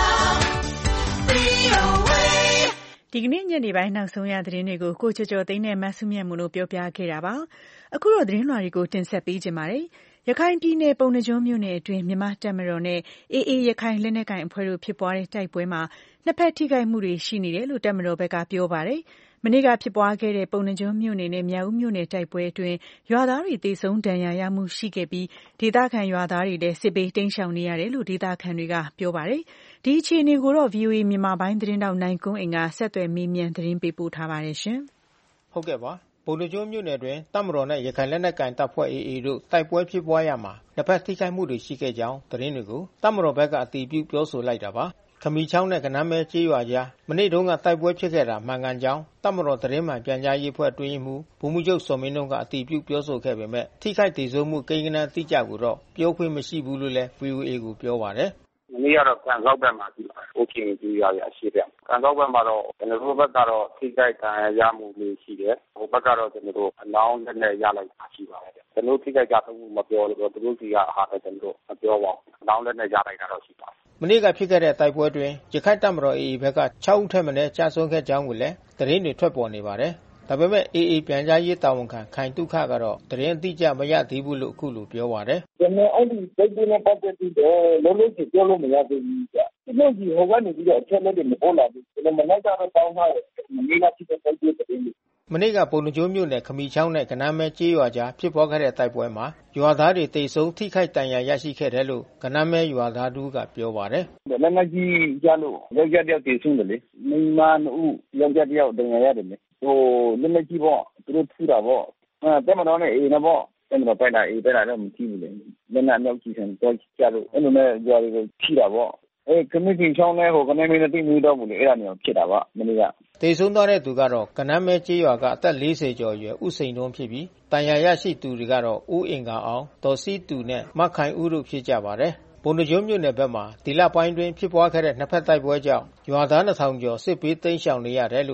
V O A ဒီကနေ့ညနေပိုင်းနောက်ဆုံးရသတင်းတွေကိုကိုကျော်ကျော်သိန်းနဲ့မဆုမြတ်မှုတို့ပြောပြခဲ့တာပါ။အခုတော့သတင်းလွှာတွေကိုတင်ဆက်ပေးကြပါမယ်။ရခိုင်ပြည်နယ်ပုဏ္ဏားကျွန်းမြို့နယ်အတွင်းမြန်မာတပ်မတော်နဲ့ အေအေ ရခိုင်လက်နက်ကိုင်အဖွဲ့တို့ဖြစ်ပွားတဲ့တိုက်ပွဲမှာနှစ်ဖက်ထိခိုက်မှုတွေရှိနေတယ်လို့တပ်မတော်ဘက်ကပြောပါတယ်။မနေ့ကဖြစ်ပွားခဲ့တဲ့ပုဏ္ဏားကျွန်းမြို့နယ်နဲ့မြောက်ဦးမြို့နယ်တိုက်ပွဲအတွင်းရွာသားတွေသေဆုံးဒဏ်ရာရမှုရှိခဲ့ပြီးဒေသခံရွာသားတွေလည်းစစ်ဘေးတိမ်းရှောင်နေရတယ်လို့ဒေသခံတွေကပြောပါတယ်။ဒီအခြေအနေကိုတော့ ဗွီအိုအေ မြန်မာပိုင်းသတင်းထောက်နိုင်ကွန်းအိမ်ကဆက်သွယ်မေးမြန်းသတင်းပေးပို့ထားပါတယ်ရှင်။ဟုတ်ကဲ့ပါ။ပုဏ္ဏားကျွန်းမြို့နယ်တွင်တပ်မတော်နဲ့ရခိုင်လက်နက်ကိုင်တပ်ဖွဲ့ အေအေ တို့တိုက်ပွဲဖြစ်ပွားရမှာနှစ်ဖက်ထိခိုက်မှုတွေရှိခဲ့ကြောင်းသတင်းတွေကိုတပ်မတော်ဘက်ကအတည်ပြုပြောဆိုလိုက်တာပါ။ခမီချောင်းနဲ့ကနမ်းမဲကျေးရွာကြားမနေ့တုန်းကတိုက်ပွဲဖြစ်ခဲ့တာမှန်ကန်ကြောင်းတပ်မတော်သတင်းမှန်ပြန်ကြားရေးအဖွဲ့အတွင်းမှူးဗိုလ်မှူးချုပ်စော်မင်းထွန်းကအတည်ပြုပြောဆိုခဲ့ပေမဲ့ထိခိုက်ဒေဆုံးမှုကိန်းဂဏန်းတိကျကိုတော့ပြောခွင့်မရှိဘူးလို့လည်း ဗွီအိုအေ ကိုပြောပါတယ်။မနေ့ကတော့ကန်ကောက်ဘက်မှာရှိပါတယ်။အိုကင်းကြီးရွာရဲ့အရှိပြ။ကန်ကောက်ဘက်မှာတော့ကျွန်တော်တို့ဘက်ကတော့ထိခိုက်ဒဏ်ရာရမှုလေးရှိတယ်။ဟိုဘက်ကတော့ကျွန်တော်တို့အလောင်းနဲ့ရလိုက်တာရှိပါတယ်။ကျွန်တော်ထိခိုက်ကြဆုံးမှုမပြောလို့သူတို့စီကအားနဲ့ကျွန်တော်မပြောပါဘူး။အလောင်းနဲ့ရလိုက်တာတော့ရှိပါတယ်။မနေ့ကဖြစ်ခဲ့တဲ့တိုက်ပွဲတွင်ရခိုင်တပ်မတော် အေအေ ဘက်က၆ဦးထက်မနည်းကြာဆုံးခဲ့ကြောင်းကိုလည်းသတင်းတွေထွက်ပေါ်နေပါတယ်။ဒါပေမဲ့ အေအေ ပြန်ကြားရေးတာဝန်ခံခိုင်တုခကတော့သတင်းအတိအကျမရသေးဘူးလို့အခုလိုပြောပါတယ်။ကျွန်တော်အဲ့ဒီတိုက်ပွဲနဲ့ပတ်သက်ပြီးတော့လုံးလုံးပြောလို့မရသေးဘူးကြာ။ဒီလိုကြီးဟိုကနေပြီးတော့အချက်လက်တွေမပေါ်လာဘူး။ကျွန်တော်မနေ့ကတော့တောင်းထားတယ်။မနေ့ကဖြစ်တဲ့တိုက်ပွဲသတင်းတွေမနေ့ကပုဏ္ဏားကျွန်းမြို့နယ်ခမီချောင်းနဲ့ကနမ်းမဲကျေးရွာကြားဖြစ်ပွားခဲ့တဲ့တိုက်ပွဲမှာရွာသားတွေတိတ်ဆုံးထိခိုက်ဒဏ်ရာရရှိခဲ့တယ်လို့ကနမ်းမဲရွာသားတို့ကပြောပါတယ်။လက်နက်ကြီးကြလို့ယောက်ျားတယောက်တိတ်ဆုံးတယ်လေ။မိန်းမနှစ်ဦးယောက်ျားတယောက်ဒဏ်ရာရတယ်လေ။ဟိုလက်နက်ကြီးပေါ့သူတို့ထူတာပေါ့။အဲတက်မတော်နဲ့အေးနေပေါ့။တက်မတော်ပိုက်တာအေးပိုက်တာတော့မကြည့်ဘူးလေ။လက်နက်အမြောက်ကြီးဆန်တော့ကြလို့အဲ့လိုနဲ့ရွာတွေကိုထိတာပေါ့။အဲခမီချောင်းနဲ့ဟိုကနမ်းမဲနဲ့တိတ်မှုတော့ဘူးလေအဲ့ဒါမျိုးဖြစ်တာပါမနေ့ကတေဆုံးသွားတဲ့သူကတော့ကနမ်းမဲကျေးရွာကအသက်၄၀ကျော်အရွယ်ဦးစိန်တွန်းဖြစ်ပြီးတန်ရာရရှိသူတွေကတော့ဦးအင်္ဂါအောင်ဒေါ်စီတူနဲ့မခိုင်ဦးတို့ဖြစ်ကြပါတယ်။ပုဏ္ဏားကျွန်းမြို့နယ်ဘက်မှာဒီလပိုင်းတွင်ဖြစ်ပွားခဲ့တဲ့နှစ်ဖက်တိုက်ပွဲကြောင့်ရွာသားနှစ်ထောင်ကျော်စစ်ဘေးတိမ်းရှောင်နေရတယ်လို့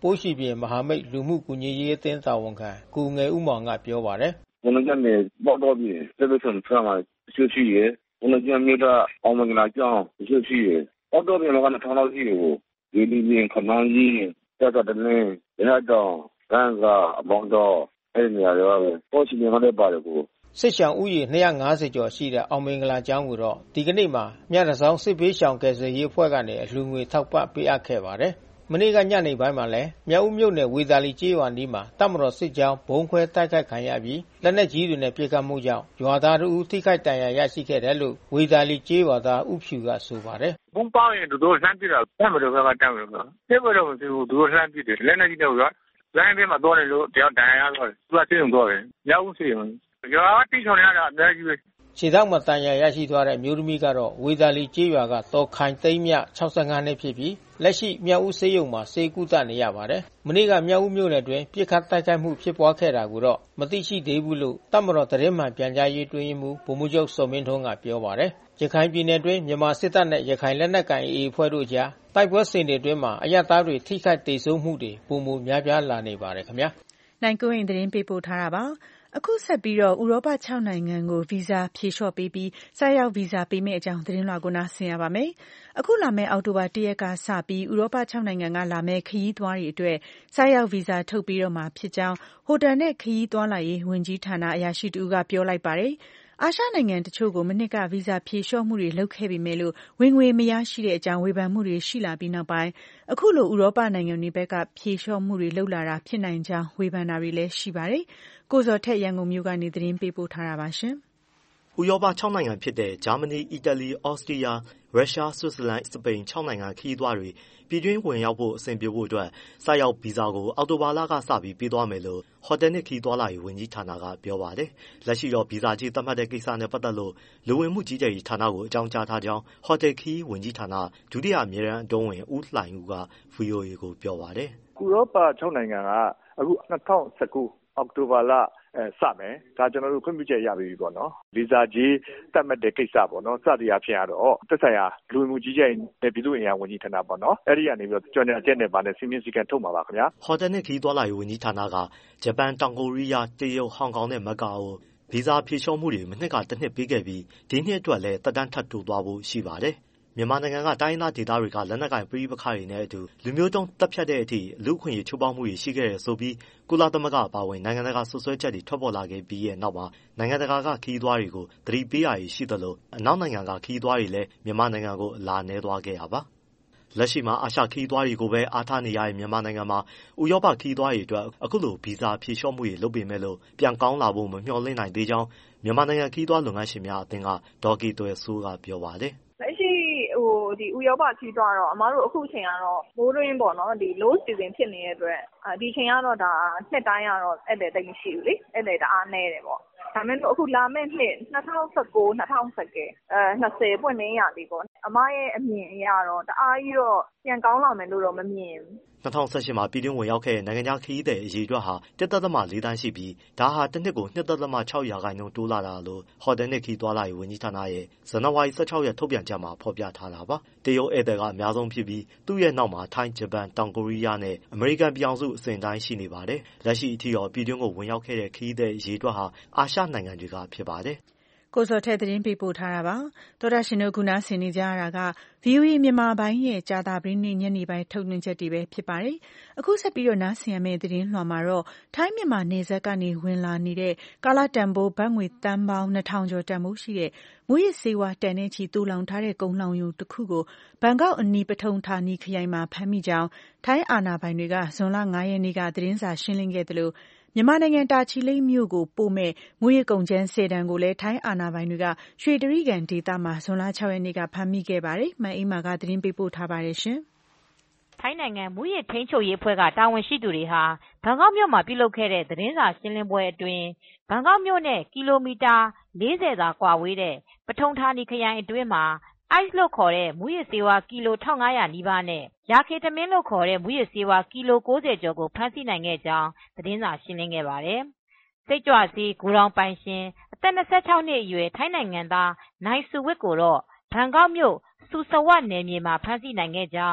ပိုးရှိပြင်မဟာမိတ်လူမှုကူညီရေးအသင်းတာဝန်ခံကိုငယ်ဦးမောင်ကပြောပါတယ်။ကျွန်တော်ကနေပေါ့တော့ပြီးတက်တဲ့ဆုံးဖမ်းမှာရှိရှိရယ်ကျွန်တော်ကြမြေတာအောင်မင်္ဂလာကြောင်းရှိရှိရယ်ပေါ့တော့ပြီးတော့ကထောင်းလောက်ရှိတယ်ကိုဒီဒီပြင်ခမောင်းကြီးတက်တဲ့တင်းရတော့ကန်းကအပေါင်းတော့အဲ့ဒီနေရာရောပိုးရှိပြင်မလည်းပါတယ်ကိုစစ်ရှောင်ဥယျာဉ်နှစ်ရာ၅ဆယ်ကျော်ရှိတဲ့အောင်မင်္ဂလာကျောင်းကိုတော့ဒီကနေ့မှာမြတ်တစောင်းစစ်ပေးရှောင်ကယ်ဆယ်ရေးအဖွဲ့ကနေအလှူငွေထောက်ပံ့ပေးအပ်ခဲ့ပါတယ်။မနေ့ကညနေပိုင်းမှာလည်းမြောက်ဦးမြို့နယ်ဝေသာလီကျေးရွာနီးမှာတပ်မတော်စစ်ကြောင်းဘုံခွဲတိုက်ခိုက်ခံရပြီးလက်နက်ကြီးတွေနဲ့ပစ်ခတ်မှုကြောင့်ရွာသားတို့ထိခိုက်ဒဏ်ရာရရှိခဲ့တယ်လို့ဝေသာလီကျေးရွာသားဦးဖြူကဆိုပါတယ်။ဘုံပေါင်းရင်တို့လှမ်းပစ်တာတပ်မတော်ကတမ်းလို့နော်။စစ်ဘက်တော့မရှိဘူးတို့လှမ်းပစ်တယ်လက်နက်ကြီးတော့ရွာလိုင်းထဲမှာတော့တယ်လို့တယောက်ဒဏ်ရာရတော့သူကသိုံတော့တယ်။မြောက်ဦးစီရင်ရွာတိချောင်ရတာအများကြီးပဲခြေထောက်မှာတန်ရာရရှိသွားတဲ့မျိုးသမီးကတော့ဝေသာလီကျေးရွာကတော်ခိုင်သိမ်းမြ၆၅နှစ်ဖြစ်ပြီးလက်ရှိမြောက်ဦးဆေးရုံမှာဆေးကုသနေရပါတယ်။မနေ့ကမြောက်ဦးမြို့နယ်တွင်ပြစ်ခတ်တိုက်ခိုက်မှုဖြစ်ပွားခဲ့တာကိုတော့မသိရှိသေးဘူးလို့တပ်မတော်သတင်းမှန်ပြန်ကြားရေးတွင်မှုဗိုလ်မှူးချုပ်စောမင်းထွန်းကပြောပါတယ်။ရခိုင်ပြည်နယ်တွင်မြန်မာစစ်တပ်နဲ့ရခိုင်လက်နက်ကိုင် အေအေ အဖွဲ့တို့ကြားတိုက်ပွဲစဉ်တွေအတွင်းမှာအရသားတွေထိခိုက်ဒေဆုံးမှုတွေပုံမှန်များပြားလာနေပါတယ်ခင်ဗျာ။နိုင်ကိုရင်သတင်းပေးပို့ထားတာပါ။အခုဆက်ပြီးတော့ဥရောပ၆နိုင်ငံကိုဗီဇာဖြေလျှော့ပေးပြီးဆိုက်ရောက်ဗီဇာပေးမယ့်အကြောင်းသတင်းလွှာကိုနားဆင်ရပါမယ်။အခုလာမယ့်အောက်တိုဘာ၁ရက်ကစပြီးဥရောပ၆နိုင်ငံကလာမယ့်ခရီးသွားတွေအတွက်ဆိုက်ရောက်ဗီဇာထုတ်ပေးတော့မှာဖြစ်ကြောင်းဟိုတယ်နဲ့ခရီးသွားလာရေးဝန်ကြီးဌာနအရာရှိတဦးကပြောလိုက်ပါတယ်။အာရှနိုင်ငံတချို့ကိုမနှစ်ကဗီဇာဖြေလျှော့မှုတွေလုပ်ခဲ့ပေမဲ့လို့ဝင်ငွေမရရှိတဲ့အကြောင်းဝေဖန်မှုတွေရှိလာပြီးနောက်ပိုင်းအခုလိုဥရောပနိုင်ငံတွေဘက်ကဖြေလျှော့မှုတွေလုပ်လာတာဖြစ်နိုင်ကြောင်းဝေဖန်တာတွေလည်းရှိပါတယ်။ကိုဇော်ထက်ရန်ကုန်မြို့ကနေသတင်းပေးပို့ထားတာပါရှင်။ဥရောပ၆နိုင်ငံဖြစ်တဲ့ဂျာမနီ၊အီတလီ၊ဩစတြီးယား၊ရုရှား၊ဆွစ်ဇာလန်၊စပိန်၆နိုင်ငံခရီးသွားတွေပြည်တွင်းဝင်ရောက်ဖို့အဆင်ပြေဖို့အတွက်ဆိုက်ရောက်ဗီဇာကိုအောက်တိုဘာလကစပြီးပေးသွားမယ်လို့ဟိုတယ်နှင့်ခရီးသွားလာရေးဝန်ကြီးဌာနကပြောပါတယ်။လက်ရှိတော့ဗီဇာကြေးသတ်မှတ်တဲ့ကိစ္စနဲ့ပတ်သက်လို့လူဝင်မှုကြီးကြပ်ရေးဌာနကိုအကြောင်းကြားထားကြောင်းဟိုတယ်ခရီးဝန်ကြီးဌာနဒုတိယအမြဲတမ်းအတွင်းဝန်ဦးလှိုင်ဦးက ဗွီအိုအေကိုပြောပါတယ်။ဥရောပ၆နိုင်ငံကအခု၂၀၁၉အောက်တိုဘာလအဲစမယ်ဒါကျွန်တော်တို့ခွင့်ပြုချက်ရပြီပေါ့နော်ဗီဇာကြေးတတ်မှတ်တဲ့ကိစ္စပေါ့နော်စသည်အဖြစ်ကတော့သက်ဆိုင်ရာလူဝင်မှုကြီးကြပ်ရေးနဲ့ပြည်သူ့အင်အားဝန်ကြီးဌာနပေါ့နော်အဲ့ဒီကနေပြီးတော့ကြော်ညာချက်နဲ့ဗာနဲ့စီမင်းစည်းကမ်းထုတ်မှာပါခင်ဗျာဟိုတယ်နဲ့ခရီးသွားလာရေးဝန်ကြီးဌာနကဂျပန်တောင်ကိုရီးယားတရုတ်ဟောင်ကောင်နဲ့မကာအိုဗီဇာဖြေလျှော့မှုတွေမနှစ်ကတစ်နှစ်ပေးခဲ့ပြီးဒီနှစ်အတွက်လည်းတက်တန်းထပ်တိုးသွားဖို့ရှိပါတယ်မြန်မာနိုင်ငံကတိုင်းရင်းသားဒေသတွေကလက်နက်ကိုင်ပဋိပက္ခတွေနဲ့အတူလူမျိုးတုံးတပ်ဖြတ်တဲ့အထိလူ့အခွင့်အရေးချိုးဖောက်မှုတွေရှိခဲ့တယ်ဆိုပြီးကုလသမဂ္ဂအပါအဝင်နိုင်ငံတကာဆွဆွဲချက်တွေထွက်ပေါ်လာခဲ့ပြီးရဲ့နောက်မှာနိုင်ငံတကာကခရီးသွားတွေကိုသတိပေးရာရှိသလိုအနောက်နိုင်ငံကခရီးသွားတွေလည်းမြန်မာနိုင်ငံကိုအလာနည်းသွားခဲ့တာပါလက်ရှိမှာအာရှခရီးသွားတွေကိုပဲအားထားနေရတဲ့မြန်မာနိုင်ငံမှာဥရောပခရီးသွားတွေအတွက်အခုလိုဗီဇာဖြေလျှော့မှုတွေလုပ်ပေမဲ့လို့ပြန်ကောင်းလာဖို့မမျှော်လင့်နိုင်သေးကြောင်းမြန်မာနိုင်ငံခရီးသွားလုပ်ငန်းရှင်များအသင်းကဒေါ်ကီသွယ်စိုးကပြောပါတယ်လက်ရှိဟိုဒီဥရောပခရီးသွားတော့အမားတို့အခုချိန်ကတော့မိုးရင်းပေါ့နော်ဒီ low season ဖြစ်နေတဲ့အတွက်ဒီချိန်ကတော့ဒါနှစ်တိုင်းကတော့အဲ့လေတိတ်မရှိဘူးလေအဲ့လေတအားနည်းတယ်ပေါ့ဒါပေမဲ့အခုလာမယ့်နှစ်၂၀၁၉ ၂၀၂၀အဲ၂၀ပွင့်လင်းရသည်ပေါ့အမားရဲ့အမြင်အရတော့တအားကြီးတော့ပြန်ကောင်းလာမယ်လို့တော့မမြင်ဘူး၂၀၁၈မှာပြည်တွင်းဝင်ရောက်ခဲ့တဲ့နိုင်ငံခြားခရီးသည်အရေအတွက်ဟာတစ်ဒသမ လေးသန်းရှိပြီးဒါဟာတစ်နှစ်ကို၂ဒသမ ၆ရာခိုင်နှုန်းတိုးလာတာလို့ဟိုတယ်နှင့်ခရီးသွားလာရေးဝန်ကြီးဌာနရဲ့ဇန်နဝါရီ၁၆ရက်ထုတ်ပြန်ချက်မှာဖော်ပြထားတာပါ။တရုတ်ဧည့်သည်ကအများဆုံးဖြစ်ပြီးသူ့ရဲ့နောက်မှာထိုင်း၊ဂျပန်၊တောင်ကိုရီးယားနဲ့အမေရိကန်ပြည်ထောင်စုအစဉ်တိုင်းရှိနေပါတယ်။လက်ရှိအထိတော့ပြည်တွင်းကိုဝင်ရောက်ခဲ့တဲ့ခရီးသည်အရေအတွက်ဟာအာရှနိုင်ငံတွေကဖြစ်ပါတယ်။ကိုစောထက်သတင်းပေးပို့ထားတာပါသောတာရှင်တို့ခုနာဆင်နေကြရတာက ဗွီအိုအေ မြန်မာပိုင်းရဲ့ကြာသပတေးနေ့ညနေပိုင်းထုတ်လွှင့်ချက်တွေပဲဖြစ်ပါတယ်အခုဆက်ပြီးတော့နားဆင်ရမယ့်သတင်းလွှာမှာတော့ထိုင်းမြန်မာနယ်စပ်ကနေဝင်လာနေတဲ့ကာလတန်ဖိုးဘတ်ငွေတန်းပေါင်း၂ထောင်ကျော်တန်ဖိုးရှိတဲ့မူရစ်ဆေးဝါးတန်တဲ့ချီတူလောင်ထားတဲ့ကုန်လှောင်ရုံတစ်ခုကိုဘန်ကောက်အနီးပထုံဌာနီခရိုင်မှာဖမ်းမိကြောင်းထိုင်းအာဏာပိုင်တွေကဇွန်လ၅ရက်နေ့ကသတင်းစာရှင်းလင်းခဲ့တယ်လို့မြန်မာနိုင်ငံတာချီလိတ်မြို့ကိုပို့မဲ့မူရစ်ကုန်ကျန်းဆယ်တန်ကိုလည်းထိုင်းအာဏာပိုင်တွေကရွှေတြိဂံဒေသမှာဇွန်လ၆ရက်နေ့ကဖမ်းမိခဲ့ပါတယ်။မန်အိမ်မာကသတင်းပေးပို့ထားပါတယ်ရှင်။ထိုင်းနိုင်ငံမူရစ်ထိန်းချုပ်ရေးအဖွဲ့ကတာဝန်ရှိသူတွေဟာဘန်ကောက်မြို့မှာပြုလုပ်ခဲ့တဲ့သတင်းစာရှင်းလင်းပွဲအတွင်းဘန်ကောက်မြို့နဲ့ကီလိုမီတာလေးဆယ်သာကွာဝေးတဲ့ပထုံဌာနီခရိုင်အတွင်းမှာice လို့ခေါ်တဲ့မူရစ်ဆေးဝါးကီလို၁၅၀၀နီးပါးနဲ့ရာခေတမင်းလို့ခေါ်တဲ့မူရစ်ဆေးဝါးကီလို၉၀ကျော်ကိုဖမ်းဆီးနိုင်ခဲ့ကြောင်းသတင်းစာရှင်းလင်းခဲ့ပါတယ်။စိတ်ကြွဆေးဂိုဒေါင်ပိုင်ရှင်အသက်၂၆နှစ်အရွယ်ထိုင်းနိုင်ငံသားနိုင်ဆူဝစ်ကိုတော့ဘန်ကောက်မြို့ဆူစဝတ်နယ်မြေမှာဖမ်းဆီးနိုင်ခဲ့ကြောင်းမ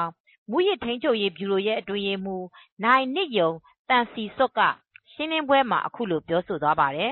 မူရစ်ထိန်းချုပ်ရေးဗျူရိုရဲ့အတွင်းရေးမှူးနိုင်နစ်ယုံတန်စီစွတ်ကရှင်းလင်းပွဲမှာအခုလိုပြောဆိုသွားပါတယ်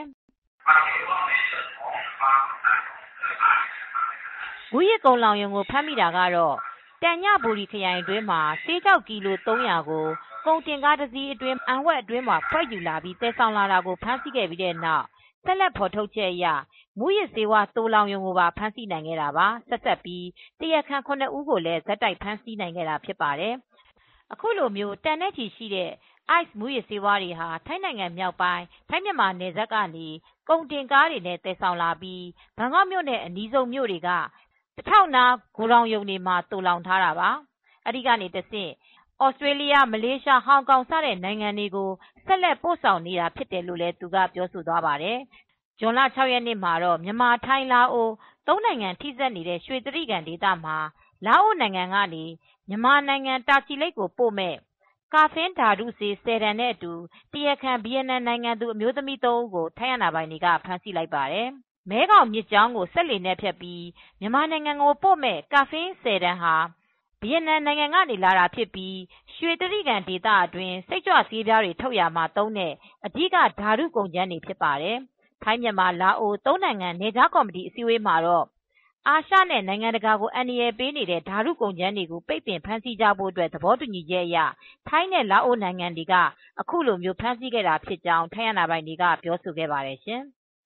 မူရစ်ကုံလောင်ရုံကိုဖမ်းမိတာကတော့တန်ညဘူရီခရိုင်အတွင်းမှာဆေးခြောက်ကီလိုသုံးရာကိုကုန်တင်ကားတစ်စီးအတွင်းအံဝက်အတွင်းမှာဖွက်ယူလာပြီးတဲဆောင်လာတာကိုဖမ်းဆီးခဲ့ပြီးတဲ့နောက်ဆက်လက်ဖော်ထုတ်ချက်အရမူရစ်ဆေးဝါးတိုးလောင်ရုံကိုပါဖမ်းဆီးနိုင်ခဲ့တာပါဆက်ဆက်ပြီးတရားခံခုနှစ်ဦးကိုလည်းဇက်တိုက်ဖမ်းဆီးနိုင်ခဲ့တာဖြစ်ပါတယ်အခုလိုမျိုးတန်တဲ့ချီရှိတဲ့ ice မူရစ်ဆေးဝါးတွေဟာထိုင်းနိုင်ငံမြောက်ပိုင်းထိုင်းမြန်မာနယ်စပ်ကနေကုန်တင်ကားတွေနဲ့တဲဆောင်လာပြီးဘန်ကောက်မြို့နယ်အနီးဆုံးမြို့တွေကတထောက်နာဂိုဒေါင်ယုံတွေမှာတိုးလောင်ထားတာပါအဲဒီကနေတဆင့်ဩစတြေးလျမလေးရှားဟောင်ကောင်စတဲ့နိုင်ငံတွေကိုဆက်လက်ပို့ဆောင်နေတာဖြစ်တယ်လို့လည်းသူကပြောဆိုသွားပါတယ်ဇွန်လ၆ရက်နေ့မှာတော့မြန်မာထိုင်းလာအိုသုံးနိုင်ငံထိစပ်နေတဲ့ရွှေတြိဂံဒေသမှာလာအိုနိုင်ငံကနေမြန်မာနိုင်ငံတာချီလိတ်ကိုပို့မဲ့ကာဖင်းဓာတုဆေးဆယ်တန်နဲ့အတူတရားခံဗီယက်နမ်နိုင်ငံသူအမျိုးသမီးသုံးဦးကိုထိုင်းအာဏာပိုင်တွေကဖမ်းဆီးလိုက်ပါတယ်မဲခေါင်မြစ်ကြောင်းကိုဆက်လေနဲ့ဖြတ်ပြီးမြန်မာနိုင်ငံကိုပို့မဲ့ကာဖင်းဆယ်တန်ဟာဗီယက်နမ်နိုင်ငံကနေလာတာဖြစ်ပြီးရွှေတြိဂံဒေသအတွင်းစိတ်ကြွဆေးပြားတွေထုတ်ရမှာသုံးတဲ့အဓိကဓာတုကုန်ကျန်းတွေဖြစ်ပါတယ်ထိုင်းမြန်မာလာအိုသုံးနိုင်ငံနယ်ခြားကော်မတီအစည်းအဝေးမှာတော့အာရှနဲ့နိုင်ငံတကာကိုအန္တရာယ်ပေးနေတဲ့ဓာတုကုန်ကျန်းတွေကိုပိတ်ပင်ဖမ်းဆီးကြဖို့အတွက်သဘောတူညီချက်အရထိုင်းနဲ့လာအိုနိုင်ငံတွေကအခုလိုမျိုးဖမ်းဆီးခဲ့တာဖြစ်ကြောင်းထိုင်းအာဏာပိုင်တွေကပြောဆိုခဲ့ပါတယ်ရှင်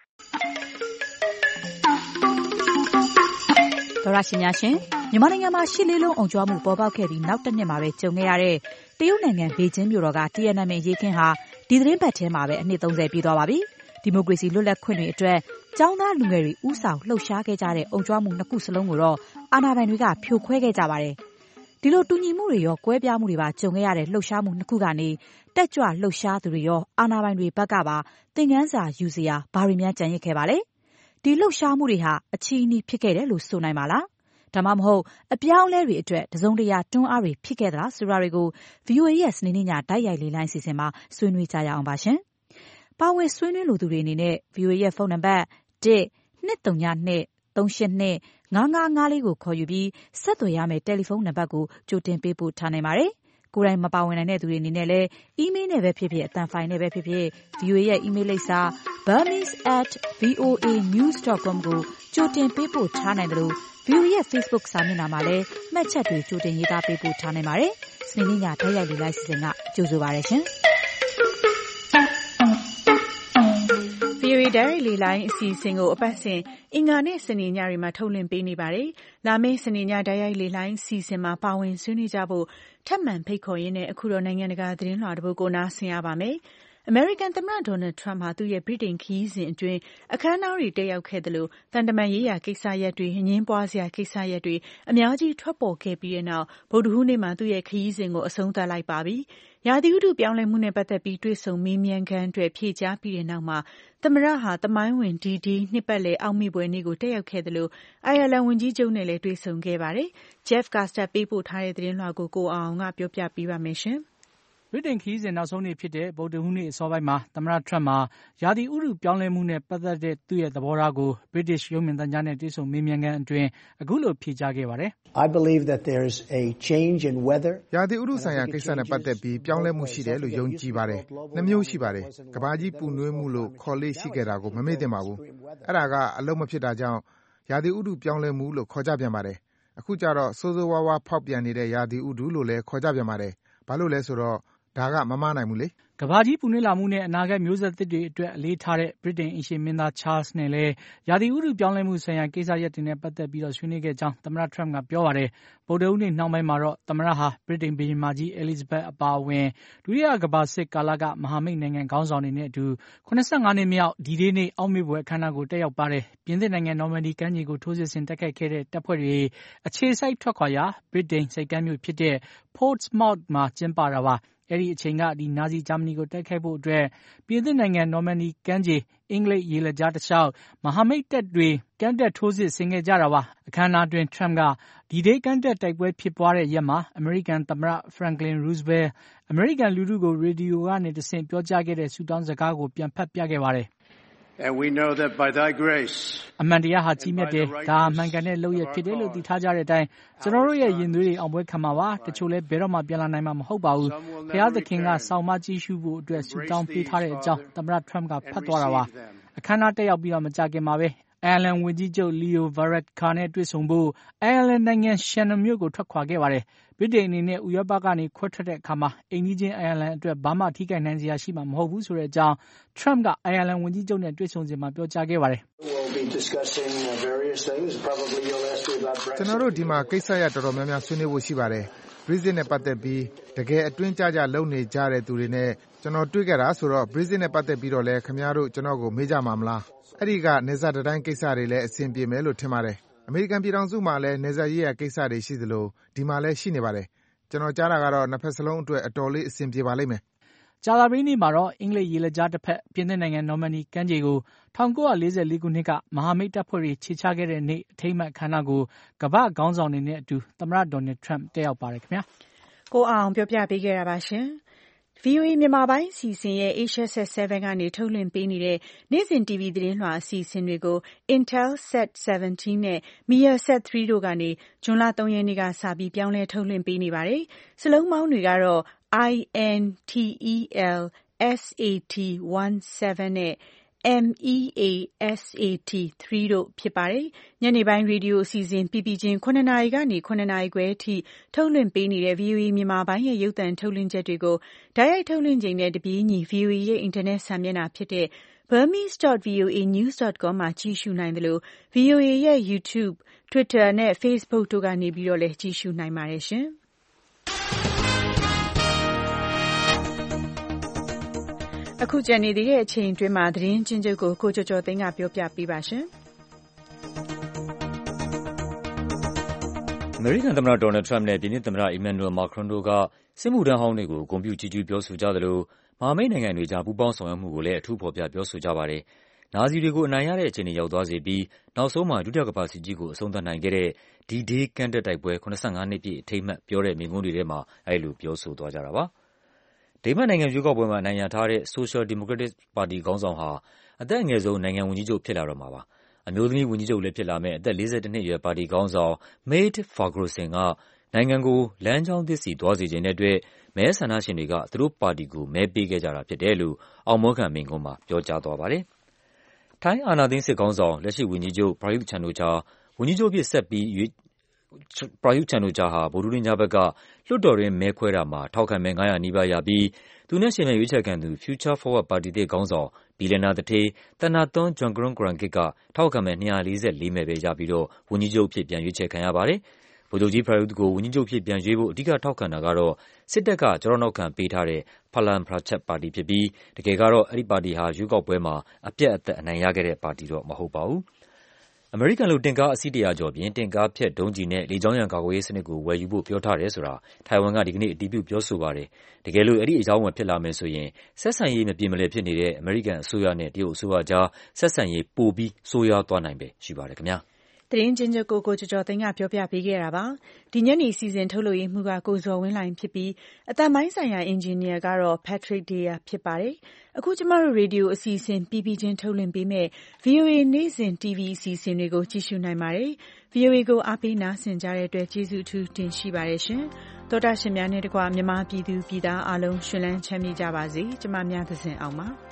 သောရရှင်များရှင်မြန်မာနိုင်ငံမှာရှစ်လေးလုံးအောင်ကြွားမှုပေါ်ပေါက်ခဲ့ပြီးနောက်တစ်နှစ်မှာပဲကြုံခဲ့ရတဲ့တရုတ်နိုင်ငံဘေကျင်းမြို့တော်က တီယန်နန်မင်ရေးခင်းဟာဒီသတင်းပတ်ထဲမှာပဲအနှစ်သုံးဆယ်ပြည့်သွားပါပြီ။ဒီမိုကရေစီလွတ်လပ်ခွင့်တွေအတွက်ကျောင်းသားလူငယ်တွေဦးဆောင်လှုပ်ရှားခဲ့ကြတဲ့အောင်ကြွားမှုနှစ်ခုစလုံးကိုတော့အာဏာပိုင်တွေကဖြိုခွဲခဲ့ကြပါတယ်။ဒီလိုတူညီမှုတွေရောကွဲပြားမှုတွေပါကြုံခဲ့ရတဲ့လှုပ်ရှားမှုနှစ်ခုကနေတက်ကြွလှုပ်ရှားသူတွေရောအာဏာပိုင်တွေဘက်ကပါသင်ခန်းစာယူစရာဘာတွေများကြံရစ်ခဲ့ပါလဲ။ဒီလှုပ်ရှားမှုတွေဟာအချီးနှီးဖြစ်ခဲ့တယ်လို့ဆိုနိုင်ပါလား။ဒါမှမဟုတ်အပြောင်းအလဲတွေအတွက်တစုံတရာတွန်းအားတွေဖြစ်ခဲ့သလားဆိုတာတွေကို ဗီအိုအေ ရဲ့စနေနေ့ညတိုက်ရိုက်လေးလိုင်းစီစဉ်မှာဆွေးနွေးကြရအောင်ပါရှင်။ပါဝင်ဆွေးနွေးလိုသူတွေအနေနဲ့ ဗီအိုအေ ရဲ့ဖုန်းနံပါတ်တစ် နှစ် သုံး ၂ သုံး ရှစ် ၂ ငါး ငါး ငါး လေးကိုခေါ်ယူပြီးဆက်သွယ်ရမယ့်တယ်လီဖုန်းနံပါတ်ကိုကြိုတင်ပေးပို့ထားနိုင်ပါတယ်။ကိုယ်တိုင်မပါဝင်နိုင်တဲ့သူတွေအနေနဲ့လည်းအီးမေးလ်နဲ့ပဲဖြစ်ဖြစ်အသံဖိုင်နဲ့ပဲဖြစ်ဖြစ် ဗီအိုအေ ရဲ့အီးမေးလ်လိပ်စာ burmese at voa news dot com ကိုကြိုတင်ပေးပို့ထားနိုင်တယ်လို့ဗီအိုအေ ရဲ့ Facebook စာမျက်နှာမှာလည်းမှတ်ချက်တွေကြိုတင်ရေးသားပေးပို့ထားနိုင်ပါတယ်။စနေနေ့ညတိုက်ရိုက်လေးလိုက်စီစဉ်ကကြိုဆိုပါရရှင်။ဗီအိုအေ Direct လေးလိုင်းအစီအစဉ်ကိုအပတ်စဉ်အင်္ဂါနဲ့စနေညတွေမှာထုတ်လွှင့်ပေးနေပါတယ်။လာမယ့်စနေညတိုက်ရိုက်လေးလိုင်းအစီအစဉ်မှာပါဝင်ဆွေးနွေးကြဖို့ထပ်မံဖိတ်ခေါ်ရင်းနဲ့အခုတော့နိုင်ငံတကာသတင်းလွှာတစ်ပုဒ်ကိုနားဆင်ရပါမယ်။အမေရိကန်သမ္မတဒေါ်နယ်ထရမ့်ဟာသူ့ရဲ့ဗြိတိန်ခရီးစဉ်အတွင်းအခမ်းအနားတွေတက်ရောက်ခဲ့သလိုသံတမန်ရေးရာကိစ္စရပ်တွေအငြင်းပွားစရာကိစ္စရပ်တွေအများကြီးထွက်ပေါ်ခဲ့ပြီးတဲ့နောက်ဗုဒ္ဓဟူးနေ့မှာသူ့ရဲ့ခရီးစဉ်ကိုအဆုံးသတ်လိုက်ပါပြီ။ရာသီဥတုပြောင်းလဲမှုနဲ့ပတ်သက်ပြီးတွေ့ဆုံမေးမြန်းခန်းအတွက်ဖြေကြားပြီးတဲ့နောက်မှာသမ္မတဟာသမိုင်းဝင်ဒီဒီနှစ်ပတ်လည်အောက်မေ့ပွဲနေ့ကိုတက်ရောက်ခဲ့သလိုအိုင်ယာလန်ဝန်ကြီးချုပ်နဲ့လည်းတွေ့ဆုံခဲ့ပါတယ်။ Jeff Caster ပေးပို့ထားတဲ့သတင်းလွှာကိုကိုအောင်အောင်ကပြောပြပေးပါမယ်ရှင်။ဗြိတိန်ခရီးစဉ်နောက်ဆုံးနေ့ဖြစ်တဲ့ဗုဒ္ဓဟူးနေ့အစောပိုင်းမှာသမ္မတထရမ့်မှာရာသီဥတုပြောင်းလဲမှုနဲ့ပတ်သက်တဲ့သူ့ရဲ့သဘောထားကို British ရုပ်မြင်သံကြားနဲ့တွေ့ဆုံမေးမြန်းခန်းအတွင်းအခုလိုဖြေကြားခဲ့ပါတယ်။ I believe that there is a change in weather. ရာသီဥတုဆိုင်ရာကိစ္စနဲ့ပတ်သက်ပြီးပြောင်းလဲမှုရှိတယ်လို့ယုံကြည်ပါတယ်။နှစ်မျိုးရှိပါတယ်။ကမ္ဘာကြီးပူနွေးမှုလို့ခေါ်လေ့ရှိခဲ့တာကိုမမေ့သင့်ပါဘူး။အဲ့ဒါကအလုံးမဖြစ်တာကြောင့်ရာသီဥတုပြောင်းလဲမှုလို့ခေါ်ကြပြန်ပါတယ်။အခုကျတော့ဆိုးဆိုးဝါးဝါးဖောက်ပြန်နေတဲ့ရာသီဥတုလို့လည်းခေါ်ကြပြန်ပါတယ်။ဘာလို့လဲဆိုတော့ဒါကမမနိုင်ဘူးလေ။ကမ္ဘာကြီးပူနွေးလာမှုနဲ့အနာဂတ်မျိုးဆက်သစ်တွေအတွက်အလေးထားတဲ့ဗြိတိန်အိမ်ရှေ့မင်းသားချားလ်နဲ့လည်းရာသီဥတုပြောင်းလဲမှုဆိုင်ရာကိစ္စရပ်တွေနဲ့ပတ်သက်ပြီးဆွေးနွေးခဲ့ကြောင်းသမ္မတထရမ့်ကပြောပါတယ်။ဗုဒ္ဓဟူးနေ့နှောင်းပိုင်းမှာတော့သမ္မတဟာဗြိတိန်ဘုရင်မကြီးအဲလိဇဘက်အပါအဝင်ဒုတိယကမ္ဘာစစ်ကာလကမဟာမိတ်နိုင်ငံခေါင်းဆောင်တွေနဲ့အတူ၇၅နှစ်မြောက်ဒီဒေးနေ့အောက်မေ့ပွဲအခမ်းအနားကိုတက်ရောက်ပါတယ်။ပြင်သစ်နိုင်ငံနော်မန်ဒီကမ်းခြေကိုထိုးစစ်ဆင်တိုက်ခိုက်ခဲ့တဲ့တပ်ဖွဲ့တွေအခြေစိုက်ထွက်ခွာရာဗြိတိန်ဆိပ်ကမ်းမြို့ဖြစ်တဲ့ Portsmouth မှာကျင်းပတာပါ။အဲဒီအချိန်ကဒီနာဇီဂျာမနီကိုတိုက်ခိုက်ဖို့အတွက်ပြင်သစ်နိုင်ငံနော်မန်ဒီကမ်းခြေအင်္ဂလိပ်ရေလက်ကြားတစ်လျှောက်မဟာမိတ်တပ်တွေကမ်းတက်ထိုးစစ်ဆင်ခဲ့ကြတာပါအခမ်းအနားတွင်ထရမ့်ကဒီဒေးကမ်းတက်တိုက်ပွဲဖြစ်ပွားတဲ့ရက်မှာအမေရိကန်သမ္မတဖရန်ကလင်ရူးစဗဲအမေရိကန်လူထုကိုရေဒီယိုကနေတဆင့်ပြောကြားခဲ့တဲ့ဆုတောင်းစကားကိုပြန်ဖတ်ပြခဲ့ပါတယ် And we know that by thy grace အမှန်တရားဟာကြီးမြတ်တယ်ဒါမှန်ကန်တဲ့လုပ်ရဖြစ်တယ်လို့သိထားကြတဲ့အတိုင်းကျွန်တော်တို့ရဲ့ယဉ်သွေးတွေအောင်ပွဲခံမှာပါတချို့လည်းဘယ်တော့မှပြန်လာနိုင်မှာမဟုတ်ပါဘူးဘုရားသခင်ကစောင့်မကြည့်ရှုဖို့အတွက်ဆုတောင်းပေးထားတဲ့အကြောင်းသမ္မတ Trump ကဖတ်သွားတာပါအခမ်းအနားတက်ရောက်ပြီးတော့မကြခင်မှာပဲအိုင်ယာလန်ဝန်ကြီးချုပ် Leo Varadkar နဲ့တွေ့ဆုံဖို့အိုင်ယာလန်နိုင်ငံရှန်နွန်မြို့ကိုထွက်ခွာခဲ့ပါတယ်ဗြိတိန်အနေနဲ့ဥရောပကနေခွဲထွက်တဲ့အခါမှာအိမ်နီးချင်းအိုင်ယာလန်အတွက်ဘာမှထိခိုက်နိုင်စရာရှိမှာမဟုတ်ဘူးဆိုတဲ့အကြောင်း Trump ကအိုင်ယာလန်ဝန်ကြီးချုပ်နဲ့တွေ့ဆုံစဉ်မှာပြောကြားခဲ့ပါတယ်ကျွန်တော်တို့ဒီမှာကိစ္စရတော်တော်များများဆွေးနွေးဖို့ရှိပါတယ် Brexit နဲ့ပတ်သက်ပြီးတကယ်အတွင်းကျကျလုပ်နေကြတဲ့သူတွေနဲ့ကျွန်တော်တွေ့ခဲ့တာဆိုတော့ Brexit နဲ့ပတ်သက်ပြီးတော့လည်းခင်ဗျားတို့ကျွန်တော်ကိုမေးကြမှာမလားအဲ့ဒီကနေဇာတတိုင်းကိစ္စတွေလည်းအဆင်ပြေမယ်လို့ထင်ပါတယ်အမေရိကန်ပြည်ထောင်စုမှာလည်းနေဇာရေးရကိစ္စတွေရှိသလိုဒီမှာလည်းရှိနေပါတယ်ကျွန်တော်ကြားတာကတော့နှစ်ဖက်စလုံးအတွက်အတော်လေးအဆင်ပြေပါလိမ့်မယ်ကြာသပတေးနေ့မှာတော့အင်္ဂလိပ်ရေလက်ကြားတစ်ဖက်ပြင်သစ်နိုင်ငံနော်မန်ဒီကမ်းခြေကို၁၉၄၄ခုနှစ်ကမဟာမိတ်တပ်ဖွဲ့တွေခြေချခဲ့တဲ့နေ့အထိမ်းအမှတ်အခမ်းအနားကိုကမ္ဘာ့ခေါင်းဆောင်တွေနဲ့အတူသမ္မတဒေါ်နယ်ထရမ့်တက်ရောက်ပါတယ်ခင်ဗျာကိုအောင်ပြောပြပေးခဲ့တာပါရှင်ဗွီအိုအေမြန်မာပိုင်းအစီအစဉ်ရဲ့ Asia Set 7 ကနေထုတ်လွှင့်ပေးနေတဲ့နေ့စဉ် တီဗီ သတင်းလွှာအစီအစဉ်တွေကို Intelsat 17 နဲ့ Measat 3 တို့ကနေဇွန်လ၃ရက်နေ့ကစပြီးပြောင်းလဲထုတ်လွှင့်ပေးနေပါတယ်။စလုံးပေါင်းတွေကတော့ I N T E L S A T 17 နဲ့ M E A S A T 3 တို့ဖြစ်ပါတယ်။ညနေပိုင်းရေဒီယိုအစီအစဉ်ပြပြချင်းခုနှစ်နာရီကနေခုနှစ်နာရီခွဲအထိထုတ်လွှင့်ပေးနေတဲ့ ဗွီအိုအေ မြန်မာပိုင်းရဲ့ရုပ်သံထုတ်လွှင့်ချက်တွေကိုတိုက်ရိုက်ထုတ်လွှင့်ချိန်နဲ့တပြေးညီ ဗွီအိုအေရဲ့အင်တာနက်စာမျက်နှာဖြစ်တဲ့ burmese dot voa news dot com မှာကြည့်ရှုနိုင်တယ်လို့ ဗွီအိုအေရဲ့ YouTube, Twitter နဲ့ Facebook တို့ကနေပြီးတော့လည်းကြည့်ရှုနိုင်ပါတယ်ရှင်။အခုကျန်နေသေးတဲ့အချိန်အတွင်းမှာသတင်းချင်းချုပ်ကိုကိုကျော်ကျော်သိန်းကပြောပြပေးပါရှင်။အမေရိကန်သမ္မတဒေါ်နယ်ထရမ့်နဲ့ပြင်သစ်သမ္မတအီမန်နျူယ်မာခရွန်တို့ကစစ်မှုထမ်းဟောင်းတွေကိုဂုဏ်ပြုချီးကျူးပြောဆိုကြသလိုမဟာမိတ်နိုင်ငံတွေကြားပူးပေါင်းဆောင်ရွက်မှုကိုလည်းအထူးဖော်ပြပြောဆိုကြပါတယ်။နာဇီတွေကိုအနိုင်ရတဲ့အခြေအနေရောက်သွားစေပြီးနောက်ဆုံးမှာဒုတိယကမ္ဘာစစ်ကြီးကိုအဆုံးသတ်နိုင်ခဲ့တဲ့ D-Day ကမ်းတက်တိုက်ပွဲ၇၅နှစ်ပြည့်အထိမ်းအမှတ်ပြောတဲ့မိန့်ခွန်းတွေထဲမှာအဲဒီလိုပြောဆိုသွားကြတာပါ။ဒိန်းမတ်နိုင်ငံရွေးကောက်ပွဲမှာအနိုင်ရထားတဲ့ Social Democratic ပါတီခေါင်းဆောင်ဟာအသက်အငယ်ဆုံးနိုင်ငံဝန်ကြီးချုပ်ဖြစ်လာတော့မှာပါ။အမျိုးသမီးဝန်ကြီးချုပ်လည်းဖြစ်လာမယ့်အသက်၄၁နှစ်အရွယ်ပါတီခေါင်းဆောင် Mette Frederiksen ကနိုင်ငံကိုလမ်းကြောင်းသစ်ဆီသွားစေချင်တဲ့အတွက်မဲဆန္ဒရှင်တွေကသူတို့ပါတီကိုမဲပေးခဲ့ကြတာဖြစ်တယ်လို့အောင်မောခံမိန့်ခွန်းမှာပြောကြားသွားပါတယ်။ထိုင်းအာဏာသိမ်းစစ်ခေါင်းဆောင်လက်ရှိဝန်ကြီးချုပ် Prayut Chan-o-cha ဝန်ကြီးချုပ်အဖြစ်ဆက်ပြီးPrayut Chan-o-cha ဟာဗုဒ္ဓဟူးနေ့ညဘက်ကလွှတ်တော်တွင်းမဲခွဲတာမှာထောက်ခံမဲ၅၀၀နီးပါးရပြီးသူနဲ့ယှဉ်ပြိုင်ရွေးချယ်ခံသူ Future Forward ပါတီသစ်ခေါင်းဆောင်ဘီလျံနာသူဌေး Thanathorn Juangroongruangkit ကထောက်ခံမဲ၂၄၄မဲပဲရပြီးတော့ဝန်ကြီးချုပ်အဖြစ်ပြန်ရွေးချယ်ခံရပါတယ်။ဗိုလ်ချုပ်ကြီး Prayut ကိုဝန်ကြီးချုပ်အဖြစ်ပြန်ရွေးဖို့အဓိကထောက်ခံတာကတော့စစ်တပ်ကကျောထောက်နောက်ခံပေးထားတဲ့ Palang Pracharath ပါတီဖြစ်ပြီးတကယ်ကတော့အဲဒီပါတီဟာရွေးကောက်ပွဲမှာအပြတ်အသတ်အနိုင်ရခဲ့တဲ့ပါတီတော့မဟုတ်ပါဘူး။အမေရိကန်လုပ်တင့်ကားအစီးတရာကျော်ပြင်တင့်ကားဖျက်ဒုံးကျည်နဲ့လေကြောင်းရန်ကာကွယ်ရေးစနစ်ကိုဝယ်ယူဖို့ပြောထားတယ်ဆိုတာထိုင်ဝမ်ကဒီကနေ့အတည်ပြုပြောဆိုပါတယ်။တကယ်လို့အဲဒီအကြောင်းအဝင်ဖြစ်လာမယ်ဆိုရင်ဆက်ဆံရေးမပြေမလည်ဖြစ်နေတဲ့အမေရိကန်အစိုးရနဲ့တရုတ်အစိုးရကြားဆက်ဆံရေးပိုပြီးဆိုးရွားသွားနိုင်ပဲရှိပါတယ်ခင်ဗျာ။သတင်းချင်းချုပ်ကိုကိုကျော်ကျော်သိန်းကပြောပြပေးခဲ့တာပါ။ဒီညနေစီစဉ်ထုတ်လို့ရမှုကကိုဇော်ဝင်းလှိုင်ဖြစ်ပြီးအတန်ပိုင်းဆိုင်ရာအင်ဂျင်နီယာကတော့ Patrick Deya ဖြစ်ပါတယ်။အခုကျမတို့ရေဒီယိုအစီအစဉ်ပြီးပြီးချင်းထုတ်လွှင့်ပေးမဲ့ ဗွီအိုအေ နေ့စဉ် တီဗီ အစီအစဉ်တွေကိုကြည့်ရှုနိုင်ပါတယ်။ ဗွီအိုအေကိုအားပေးနားဆင်ကြတဲ့အတွက်ကျေးဇူးအထူးတင်ရှိပါတယ်ရှင်။သောတာရှင်များနဲ့တကွမြန်မာပြည်သူပြည်သားအားလုံးရှင်လန်းချမ်းမြေ့ကြပါစေ။ကျမများသစဉ်အောင်ပါ။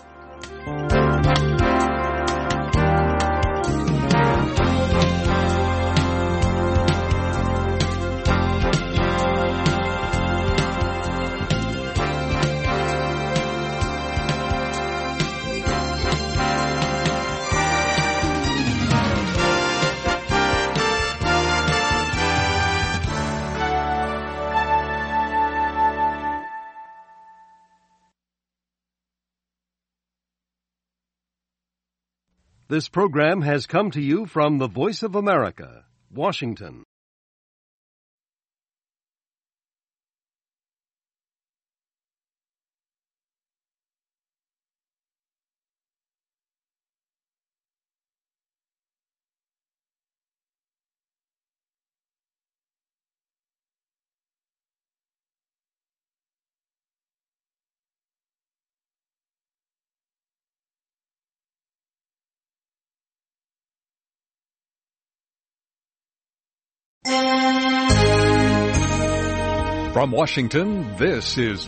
This program has come to you from the Voice of America, Washington. From Washington, this is